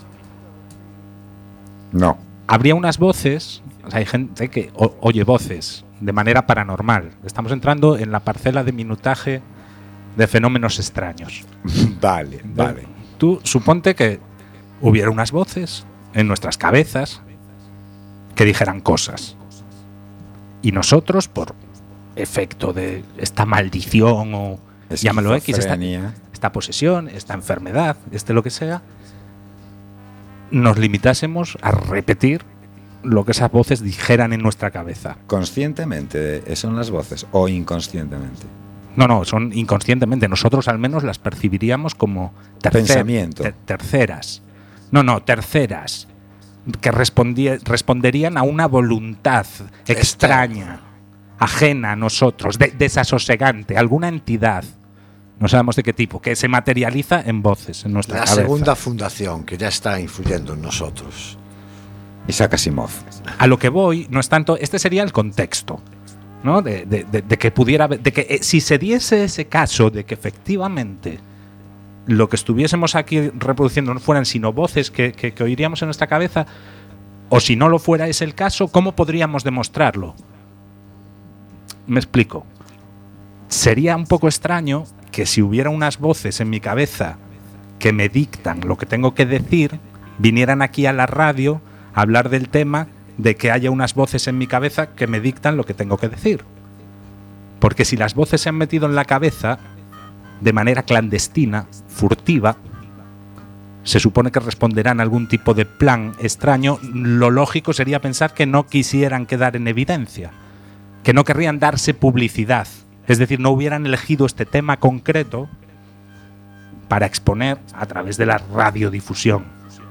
No. Habría unas voces, o sea, hay gente que o, oye voces de manera paranormal. Estamos entrando en la parcela de minutaje de fenómenos extraños. Vale, vale. Tú suponte que hubiera unas voces en nuestras cabezas que dijeran cosas. Y nosotros, por efecto de esta maldición o llámalo X, esta, esta posesión, esta enfermedad, este lo que sea, nos limitásemos a repetir lo que esas voces dijeran en nuestra cabeza. ¿Conscientemente son las voces o inconscientemente? No, no, son inconscientemente. Nosotros al menos las percibiríamos como tercer, pensamiento. Ter, terceras. No, no, terceras. Que responderían a una voluntad extraña, ajena a nosotros, de, desasosegante, alguna entidad. No sabemos de qué tipo, que se materializa en voces en nuestra La cabeza. La segunda fundación, que ya está influyendo en nosotros. Isaac Asimov. A lo que voy, no es tanto, este sería el contexto, ¿no? De, de, de, de que pudiera, de que eh, si se diese ese caso de que efectivamente lo que estuviésemos aquí reproduciendo no fueran sino voces que, que, que oiríamos en nuestra cabeza, o si no lo fuera ese el caso, ¿cómo podríamos demostrarlo? Me explico. Sería un poco extraño que si hubiera unas voces en mi cabeza que me dictan lo que tengo que decir, vinieran aquí a la radio a hablar del tema de que haya unas voces en mi cabeza que me dictan lo que tengo que decir. Porque si las voces se han metido en la cabeza de manera clandestina, furtiva, se supone que responderán a algún tipo de plan extraño. Lo lógico sería pensar que no quisieran quedar en evidencia, que no querrían darse publicidad. Es decir, no hubieran elegido este tema concreto para exponer a través de la radiodifusión.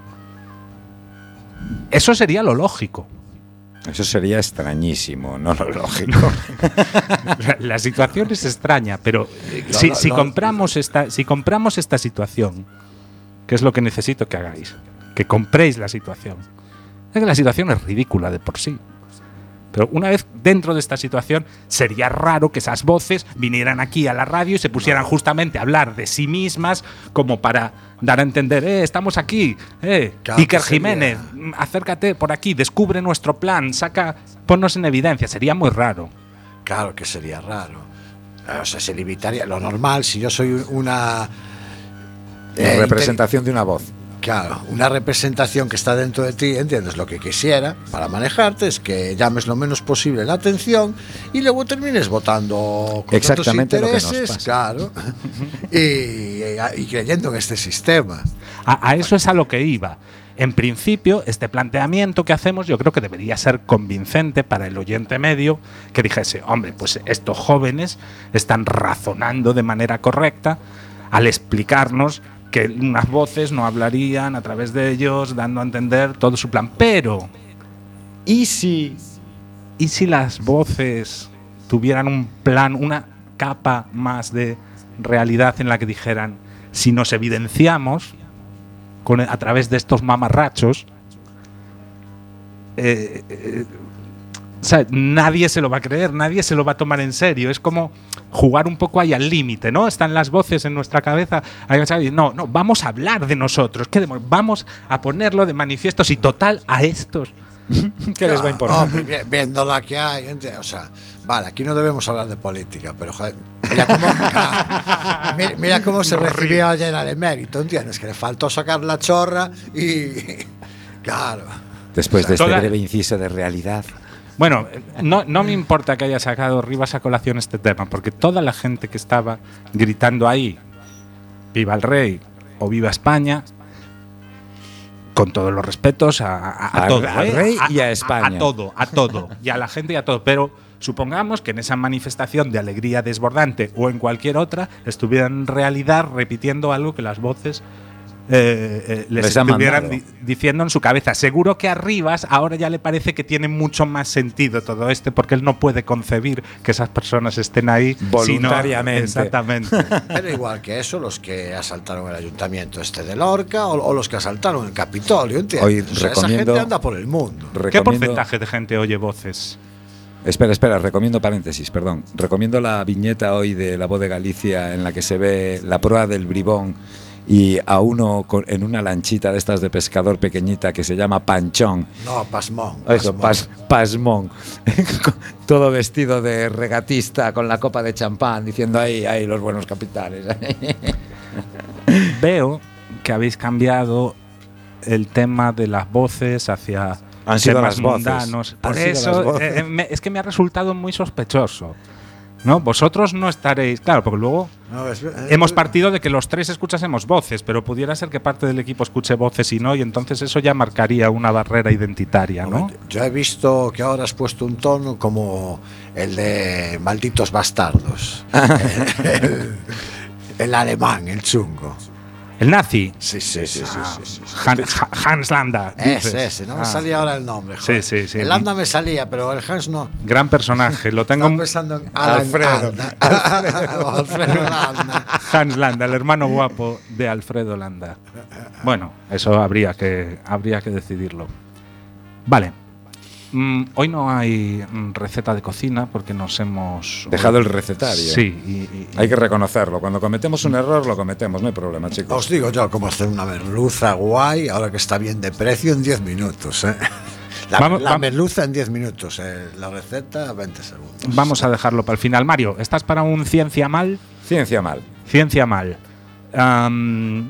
Eso sería lo lógico. Eso sería extrañísimo, no lo lógico. la, la situación es extraña, pero no, si, no, si, no, compramos esta, si compramos esta situación, ¿qué es lo que necesito que hagáis? Que compréis la situación. Es que la situación es ridícula de por sí. Pero una vez dentro de esta situación, sería raro que esas voces vinieran aquí a la radio y se pusieran justamente a hablar de sí mismas como para dar a entender, eh, estamos aquí, eh, Claro Iker que sería- Jiménez, acércate por aquí, descubre nuestro plan, saca, ponnos en evidencia. Sería muy raro. Claro que sería raro. O sea, se limitaría. Lo normal, si yo soy una. La eh, representación de una voz. Claro, una representación que está dentro de ti, entiendes, lo que quisiera para manejarte es que llames lo menos posible la atención y luego termines votando con Exactamente lo que otros nos intereses, pasa. claro, y, y creyendo en este sistema. A, a eso es a lo que iba. En principio, este planteamiento que hacemos yo creo que debería ser convincente para el oyente medio que dijese, hombre, pues estos jóvenes están razonando de manera correcta al explicarnos que unas voces no hablarían a través de ellos, dando a entender todo su plan. Pero, ¿y si, ¿y si las voces tuvieran un plan, una capa más de realidad en la que dijeran, si nos evidenciamos con, a través de estos mamarrachos, eh, eh, o sea, nadie se lo va a creer, nadie se lo va a tomar en serio. Es como jugar un poco ahí al límite, ¿no? Están las voces en nuestra cabeza. No, no, vamos a hablar de nosotros. ¿Qué demo- vamos a ponerlo de manifiesto si total a estos. ¿Qué les va a importar? Hombre, vi- viendo la que hay, entiendes, o sea, vale, aquí no debemos hablar de política, pero joder, mira cómo, claro, mira, mira cómo se recibió ayer al emérito, ¿entiendes? Que le faltó sacar la chorra y. Claro. Después de este Toda- breve inciso de realidad. Bueno, no, no me importa que haya sacado Rivas a colación este tema, porque toda la gente que estaba gritando ahí, viva el rey o viva España, con todos los respetos a, a- a Al- todo, al ¿eh? rey y a España. A, todo, a todo, y a la gente y a todo. Pero supongamos que en esa manifestación de alegría desbordante o en cualquier otra estuvieran en realidad repitiendo algo que las voces eh, eh, les, Les han estuvieran mandado. di- diciendo en su cabeza. Seguro que a Rivas ahora ya le parece que tiene mucho más sentido todo este, porque él no puede concebir que esas personas estén ahí sino- Voluntariamente. exactamente. Pero igual que eso, los que asaltaron el ayuntamiento este de Lorca o, o los que asaltaron el Capitolio, ¿entiendes? Hoy O sea, esa recomiendo- gente anda por el mundo. ¿Qué Recomiendo- porcentaje de gente oye voces? Espera, espera, recomiendo paréntesis, perdón. Recomiendo la viñeta hoy de La Voz de Galicia en la que se ve la proa del Bribón y a uno con- en una lanchita de estas de pescador pequeñita que se llama Panchón. No, pasmón. Eso, pasmón. pas- pasmón. Todo vestido de regatista con la copa de champán diciendo ahí, ahí los buenos capitales. Veo que habéis cambiado el tema de las voces hacia Han sido temas las voces. mundanos. Por Han sido eso las voces. eh, me- es que me ha resultado muy sospechoso. ¿No? Vosotros no estaréis. Claro, porque luego No, es- eh, hemos partido de que los tres escuchásemos voces, pero pudiera ser que parte del equipo escuche voces y no, y entonces eso ya marcaría una barrera identitaria, ¿no? Yo he visto que ahora has puesto un tono como el de malditos bastardos. el, el alemán, el chungo. El nazi. Sí, sí, sí, sí, sí, sí, sí. Han- Ha- Hans Landa. dices. Ese, ese, no me Ah, salía ahora el nombre. Sí, joder. sí, sí. El Landa me salía, pero el Hans no. Gran personaje. Lo tengo. Estaba pensando en Alan Alfredo. Landa. Alfredo Landa. Hans Landa, el hermano guapo de Alfredo Landa. Bueno, eso habría que, habría que decidirlo. Vale. Mm, hoy no hay mm, receta de cocina porque nos hemos Dejado el recetario. Sí, y, y- Hay que reconocerlo. Cuando cometemos un error, lo cometemos. No hay problema, chicos. Os digo yo cómo hacer una merluza guay, ahora que está bien de precio, en diez minutos. ¿eh? La, Vamos- la vam- merluza en diez minutos, eh, la receta veinte segundos. vamos a dejarlo para el final. Mario, ¿estás para un ciencia mal? Ciencia mal. Ciencia mal. Am,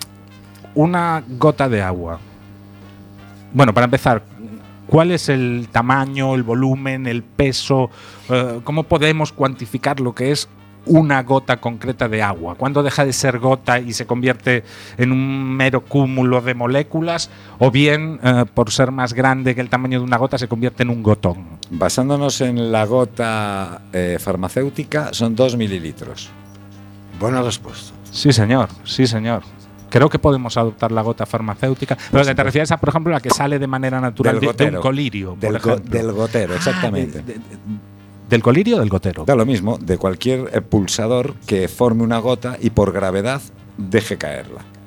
una gota de agua. Bueno, para empezar, ¿cuál es el tamaño, el volumen, el peso? Eh, ¿Cómo podemos cuantificar lo que es una gota concreta de agua? ¿Cuándo deja de ser gota y se convierte en un mero cúmulo de moléculas? ¿O bien, eh, por ser más grande que el tamaño de una gota, se convierte en un gotón? Basándonos en la gota eh, farmacéutica, son dos mililitros. Buena respuesta. Sí, señor, sí, señor. Creo que podemos adoptar la gota farmacéutica. Pero te refieres a, por ejemplo, la que sale de manera natural Del de, de gotero. un colirio, por Del, go- ejemplo. del gotero, Ah, exactamente. de- de- ¿Del colirio o del gotero? Da lo mismo de cualquier eh, pulsador que forme una gota y por gravedad deje caerla.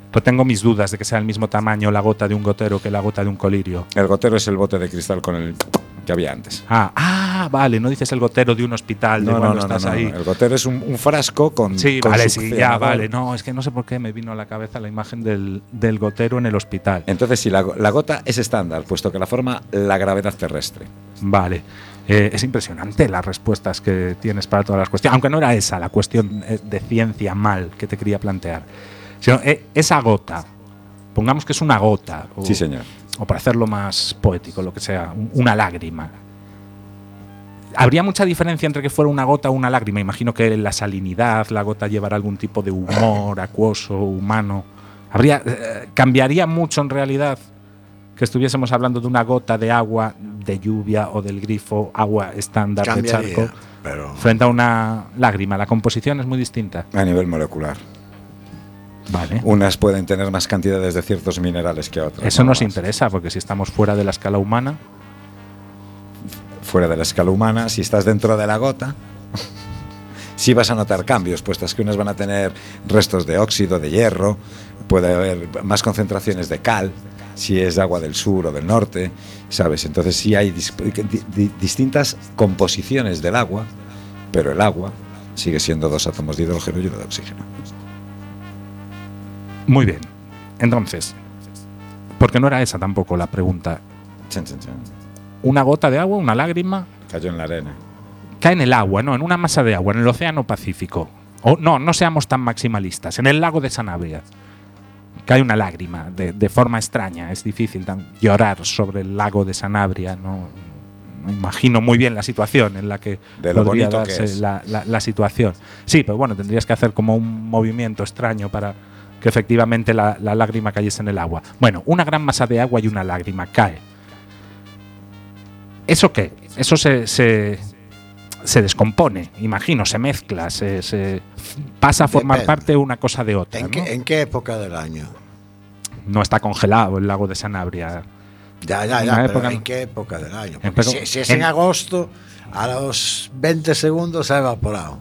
Pues tengo mis dudas de que sea el mismo tamaño la gota de un gotero que la gota de un colirio. El gotero es el bote de cristal con el que había antes. Ah, ah, vale, no dices el gotero de un hospital, de No, no, cuando no, no, estás no, ahí. no. El gotero es un, un frasco con. Sí, con vale, sí, ya, succionador. vale. No, es que no sé por qué me vino a la cabeza la imagen del, del gotero en el hospital. Entonces, sí, la, la gota es estándar, puesto que la forma la gravedad terrestre. Vale. Eh, es impresionante las respuestas que tienes para todas las cuestiones. Aunque no era esa la cuestión eh, de ciencia mal que te quería plantear. Sino eh, esa gota, pongamos que es una gota. O, Sí, señor. O para hacerlo más poético, lo que sea, un- una lágrima. ¿Habría mucha diferencia entre que fuera una gota o una lágrima? Imagino que la salinidad, la gota llevará algún tipo de humor acuoso, humano. ¿Habría, eh, ¿Cambiaría mucho en realidad que estuviésemos hablando de una gota de agua, de lluvia o del grifo, agua estándar de Cambiaría, charco, pero frente a una lágrima? La composición es muy distinta. A nivel molecular. Vale. Unas pueden tener más cantidades de ciertos minerales que otras. Eso nada nos más. interesa, porque si estamos fuera de la escala humana, Fuera de la escala humana, si estás dentro de la gota, sí vas a notar cambios, puestas que unas van a tener restos de óxido, de hierro, puede haber más concentraciones de cal, si es agua del sur o del norte, ¿sabes? Entonces sí hay dis- di- di- distintas composiciones del agua, pero el agua sigue siendo dos átomos de hidrógeno y uno de oxígeno. muy bien. Entonces, porque no era esa tampoco la pregunta. Chan, chan, chan. Una gota de agua, una lágrima, Cayó en la arena. cae en el agua, ¿no? En una masa de agua, en el océano Pacífico. O no, no seamos tan maximalistas. En el lago de Sanabria cae una lágrima de, de forma extraña. Es difícil tan- llorar sobre el lago de Sanabria. No, no imagino muy bien la situación en la que De lo podría bonito que darse es. la, la- la situación. Sí, pero bueno, tendrías que hacer como un movimiento extraño para que efectivamente la, la lágrima cayese en el agua. Bueno, una gran masa de agua y una lágrima cae. ¿Eso qué? Eso se, se, se descompone, imagino, se mezcla, se, se pasa a formar Depende. parte una cosa de otra. ¿En, ¿no? qué, ¿En qué época del año? No está congelado el lago de Sanabria. Ya, ya, En ya, una pero época- ¿en qué época del año? En Porque época- si, si es en, en- agosto, a los veinte segundos se ha evaporado.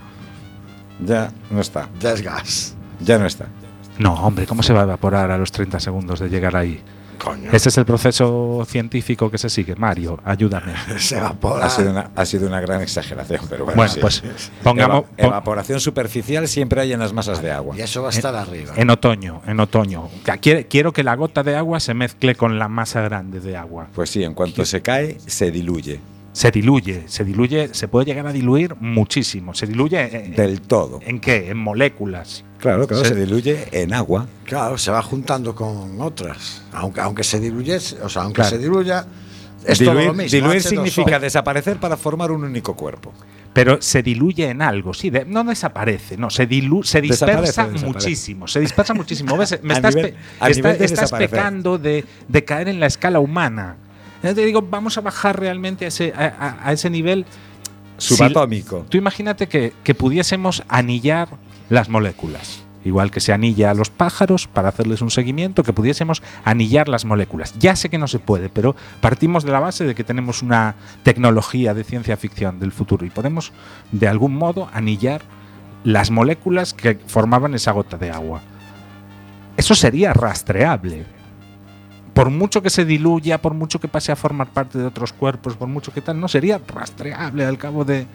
Ya no está. Ya es gas. Ya no está. No, hombre, ¿cómo se va a evaporar a los treinta segundos de llegar ahí? Coño. Ese es el proceso científico que se sigue. Mario, ayúdame. Se evapora. Ha sido, una, ha sido una gran exageración, pero bueno. Bueno, sí. pues pongamos Eva- evaporación superficial siempre hay en las masas de agua. Y eso va a estar arriba. en otoño, en otoño. Quiero, quiero que la gota de agua se mezcle con la masa grande de agua. Pues sí, en cuanto se cae, se diluye. Se diluye, se diluye, se puede llegar a diluir muchísimo. Se diluye en, Del todo. ¿en qué? En moléculas. Claro, claro, Se- se diluye en agua. Claro, se va juntando con otras. Aunque, aunque se diluyese, o sea, aunque Claro. se diluya, es todo Diluir, lo mismo. diluir H dos O. significa desaparecer para formar un único cuerpo. Pero se diluye en algo, sí, de- no desaparece, no, se, dilu, se dispersa Desaparece, desaparece. muchísimo, se dispersa muchísimo. ¿Ves? Me A estás, nivel- pe- a está- nivel de estás desaparecer. pecando de, de caer en la escala humana. Yo te digo, vamos a bajar realmente a ese, a, a- a ese nivel Si- Subatómico. Tú imagínate que, que pudiésemos anillar las moléculas. Igual que se anilla a los pájaros para hacerles un seguimiento, que pudiésemos anillar las moléculas. Ya sé que no se puede, pero partimos de la base de que tenemos una tecnología de ciencia ficción del futuro y podemos, de algún modo, anillar las moléculas que formaban esa gota de agua. Eso sería rastreable. Por mucho que se diluya, por mucho que pase a formar parte de otros cuerpos, por mucho que tal, no sería rastreable al cabo de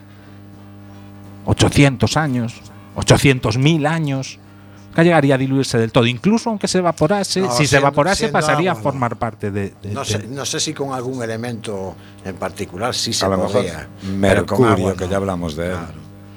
ochocientos años, ochocientos mil años. Que llegaría a diluirse del todo, incluso aunque se evaporase, No, si se siendo- evaporase siendo pasaría agua, a no. formar parte de, de- No de- sé, no sé si con algún elemento en particular sí se A lo mejor podría. pero con mercurio, agua que no. ya hablamos de él. Claro.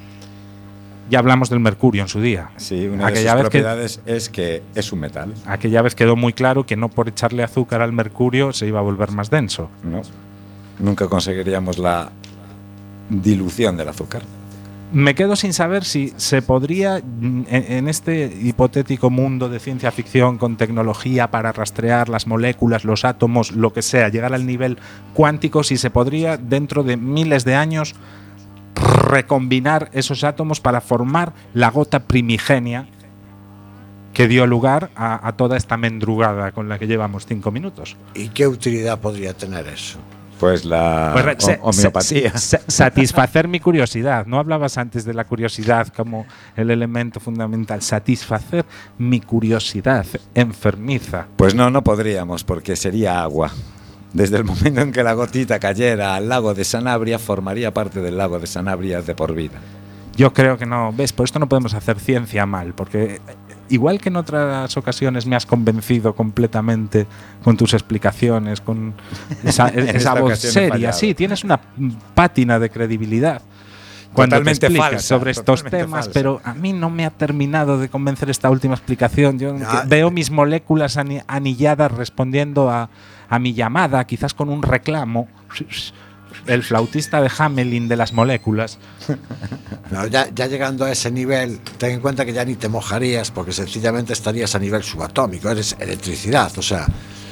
Ya hablamos del mercurio en su día. Sí, una de Aquella sus vez que- propiedades es que es un metal. Aquella vez quedó muy claro que no por echarle azúcar al mercurio se iba a volver más denso. ¿No? Nunca conseguiríamos la dilución del azúcar. Me quedo sin saber si se podría, mm, en, en este hipotético mundo de ciencia ficción con tecnología para rastrear las moléculas, los átomos, lo que sea, llegar al nivel cuántico, si se podría dentro de miles de años recombinar esos átomos para formar la gota primigenia que dio lugar a, a toda esta mendrugada con la que llevamos cinco minutos. ¿Y qué utilidad podría tener eso? Pues la Pues re- se- ho- homeopatía. se- se- satisfacer mi curiosidad. No hablabas antes de la curiosidad como el elemento fundamental. Satisfacer mi curiosidad enfermiza. Pues no, no podríamos, porque sería agua. Desde el momento en que la gotita cayera al lago de Sanabria, formaría parte del lago de Sanabria de por vida. Yo creo que no. ¿Ves? Por esto no podemos hacer ciencia mal, porque igual que en otras ocasiones me has convencido completamente con tus explicaciones, con esa, esa esta voz ocasión he seria. fallado. Sí, tienes una pátina de credibilidad cuando Totalmente te explicas falsa, sobre estos totalmente temas, falsa. pero a mí no me ha terminado de convencer esta última explicación. Yo No, que veo mis moléculas ani- anilladas respondiendo a, a mi llamada, quizás con un reclamo. El flautista de Hamelin de las moléculas. No, ya, ya llegando a ese nivel, ten en cuenta que ya ni te mojarías porque sencillamente estarías a nivel subatómico, eres electricidad, o sea,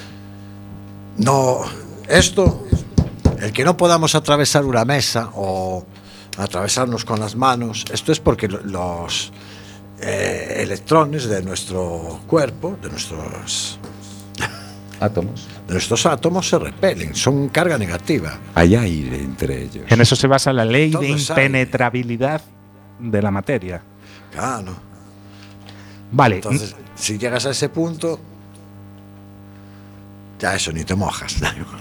no, esto, el que no podamos atravesar una mesa o atravesarnos con las manos, esto es porque lo- los eh, electrones de nuestro cuerpo, de nuestros, Átomos. de nuestros átomos se repelen, son carga negativa. Hay aire entre ellos. En eso se basa la ley Todo de es aire. impenetrabilidad de la materia. Claro. Vale, Entonces, si llegas a ese punto, ya eso ni te mojas.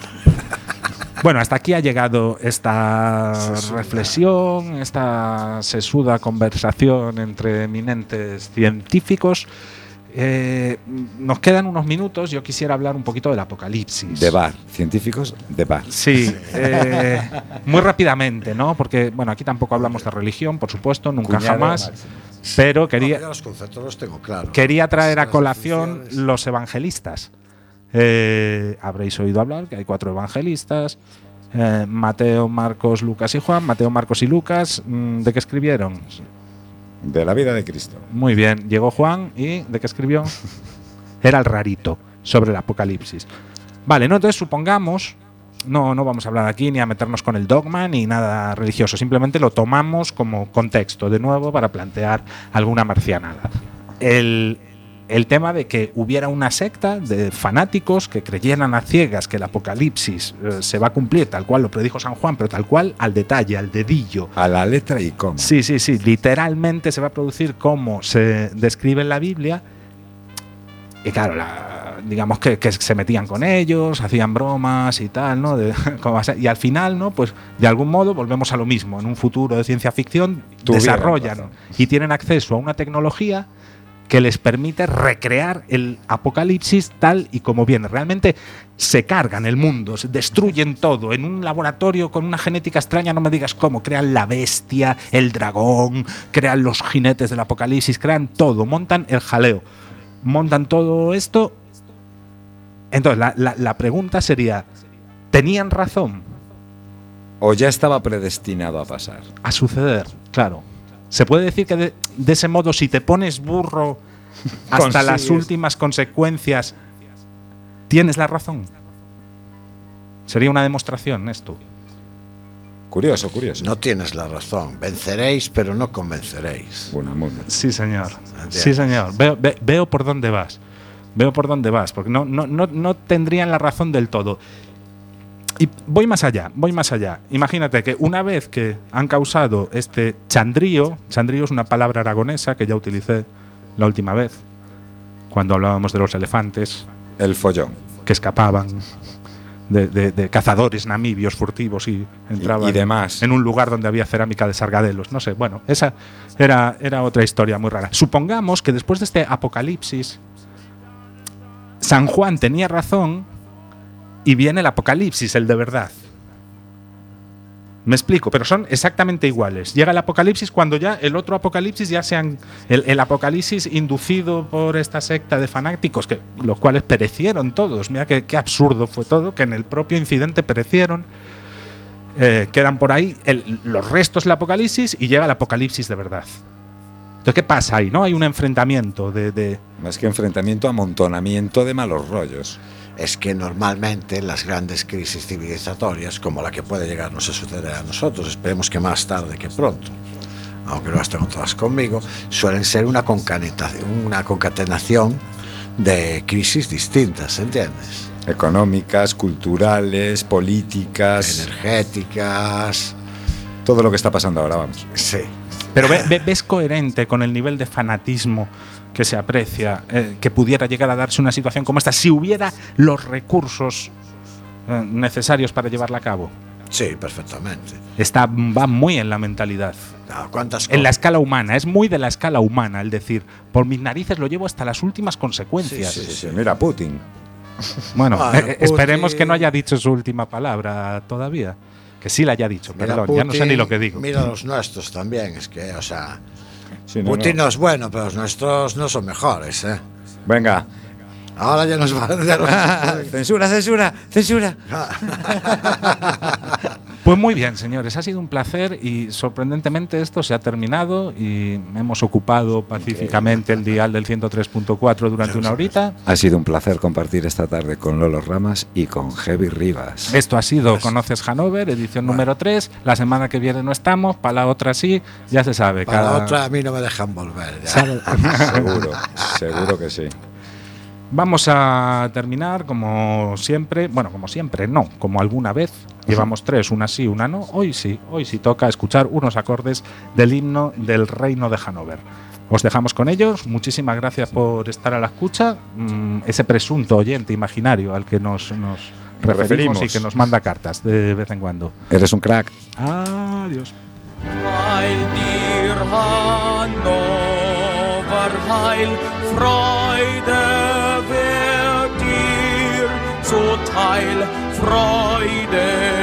bueno, hasta aquí ha llegado esta reflexión, esta sesuda conversación entre eminentes científicos. Eh, nos quedan unos minutos. Yo quisiera hablar un poquito del apocalipsis. De bar. Científicos de bar. Sí, eh, muy rápidamente, ¿no? Porque, bueno, aquí tampoco hablamos de religión, por supuesto, nunca Cuñado jamás. máximo. Pero No, quería, ya los conceptos los tengo claros. quería traer a Las colación definiciones. los evangelistas. Eh, habréis oído hablar que hay cuatro evangelistas: eh, Mateo, Marcos, Lucas y Juan. Mateo, Marcos y Lucas, mm, ¿de qué escribieron? De la vida de Cristo. Muy bien, llegó Juan y ¿de qué escribió? Era el rarito sobre el apocalipsis. Vale, ¿no? Entonces supongamos, no, no vamos a hablar aquí ni a meternos con el dogma ni nada religioso, simplemente lo tomamos como contexto de nuevo para plantear alguna marcianada. El, el tema de que hubiera una secta de fanáticos que creyeran a ciegas que el apocalipsis eh, se va a cumplir tal cual lo predijo San Juan, pero tal cual al detalle, al dedillo. A la letra y coma. Sí, sí, sí. Literalmente se va a producir como se describe en la Biblia. Y claro, la- digamos que, que se metían con ellos, hacían bromas y tal, ¿no? De- como va a ser. Y al final, ¿no? Pues de algún modo volvemos a lo mismo. En un futuro de ciencia ficción Tuvieron desarrollan razón. y tienen acceso a una tecnología que les permite recrear el apocalipsis tal y como viene. Realmente se cargan el mundo, se destruyen todo. En un laboratorio con una genética extraña, no me digas cómo, crean la bestia, el dragón, crean los jinetes del apocalipsis, crean todo, montan el jaleo. Montan todo esto. Entonces, la, la- la pregunta sería, ¿tenían razón O ya estaba predestinado a pasar. a suceder? Claro. Se puede decir que de, de ese modo, si te pones burro hasta las Consigues. últimas consecuencias, tienes la razón. Sería una demostración esto. Curioso, curioso. No tienes la razón. Venceréis, pero no convenceréis. Unamuno. Sí, señor. Entiendo. Sí, señor. Veo, ve- veo por dónde vas. Veo por dónde vas, porque no, no, no, no tendrían la razón del todo. Y voy más allá, voy más allá. Imagínate que una vez que han causado este chandrío, chandrío es una palabra aragonesa que ya utilicé la última vez, cuando hablábamos de los elefantes El follón. que escapaban de, de- de cazadores namibios furtivos y entraban y demás. en un lugar donde había cerámica de sargadelos. No sé, bueno, esa era, era otra historia muy rara. Supongamos que después de este apocalipsis, San Juan tenía razón y viene el apocalipsis, el de verdad. Me explico, pero son exactamente iguales. Llega el apocalipsis cuando ya el otro apocalipsis ya sean el, el apocalipsis inducido por esta secta de fanáticos, que los cuales perecieron todos. Mira qué, qué absurdo fue todo, que en el propio incidente perecieron. Eh, quedan por ahí el- los restos del apocalipsis y llega el apocalipsis de verdad. Entonces, ¿qué pasa ahí? ¿No? Hay un enfrentamiento de, de Más que enfrentamiento, amontonamiento de malos rollos. Es que normalmente las grandes crisis civilizatorias, como la que puede llegarnos a suceder a nosotros, esperemos que más tarde que pronto, aunque no las tengo todas conmigo, suelen ser una concatenación, una concatenación de crisis distintas, ¿entiendes? Económicas, culturales, políticas, energéticas. todo lo que está pasando ahora, vamos. Sí. Pero ve- ve- ves coherente con el nivel de fanatismo que se aprecia, eh, que pudiera llegar a darse una situación como esta si hubiera los recursos eh, necesarios para llevarla a cabo. Sí, perfectamente. Está, va muy en la mentalidad. No, ¿cuántas cosas? En la escala humana, es muy de la escala humana el decir, por mis narices lo llevo hasta las últimas consecuencias. Sí, Sí, sí, mira, Putin. Bueno, Bueno, eh, esperemos Putin- que no haya dicho su última palabra todavía. Que sí la haya dicho, Mira, perdón, ya no sé Putin, ni lo que digo. Mira los nuestros también, es que, o sea, Sí, no, Putin no. no es bueno, pero los nuestros no son mejores, ¿eh? Venga. Ahora ya nos va ya nos- censura, censura, censura. Pues muy bien, señores, ha sido un placer y sorprendentemente esto se ha terminado y hemos ocupado pacíficamente el dial del ciento tres punto cuatro durante una horita. Ha sido un placer compartir esta tarde con Lolo Ramas y con Heavy Rivas. Esto ha sido Conoces Hanover, edición número tres. La semana que viene no estamos, para la otra sí, ya se sabe. Para cada- otra a mí no me dejan volver. Ya. Seguro, seguro que sí. Vamos a terminar como siempre, bueno, como siempre, no, como alguna vez. Llevamos tres, una sí, una no. Hoy sí, hoy sí toca escuchar unos acordes del himno del Reino de Hanover. Os dejamos con ellos. Muchísimas gracias por estar a la escucha. Mm, ese presunto oyente imaginario al que nos, nos referimos, referimos. y que nos manda cartas de vez en cuando. Eres un crack. Adiós. Heil dir Hannover, heil Freude wird dir zuteil, Freude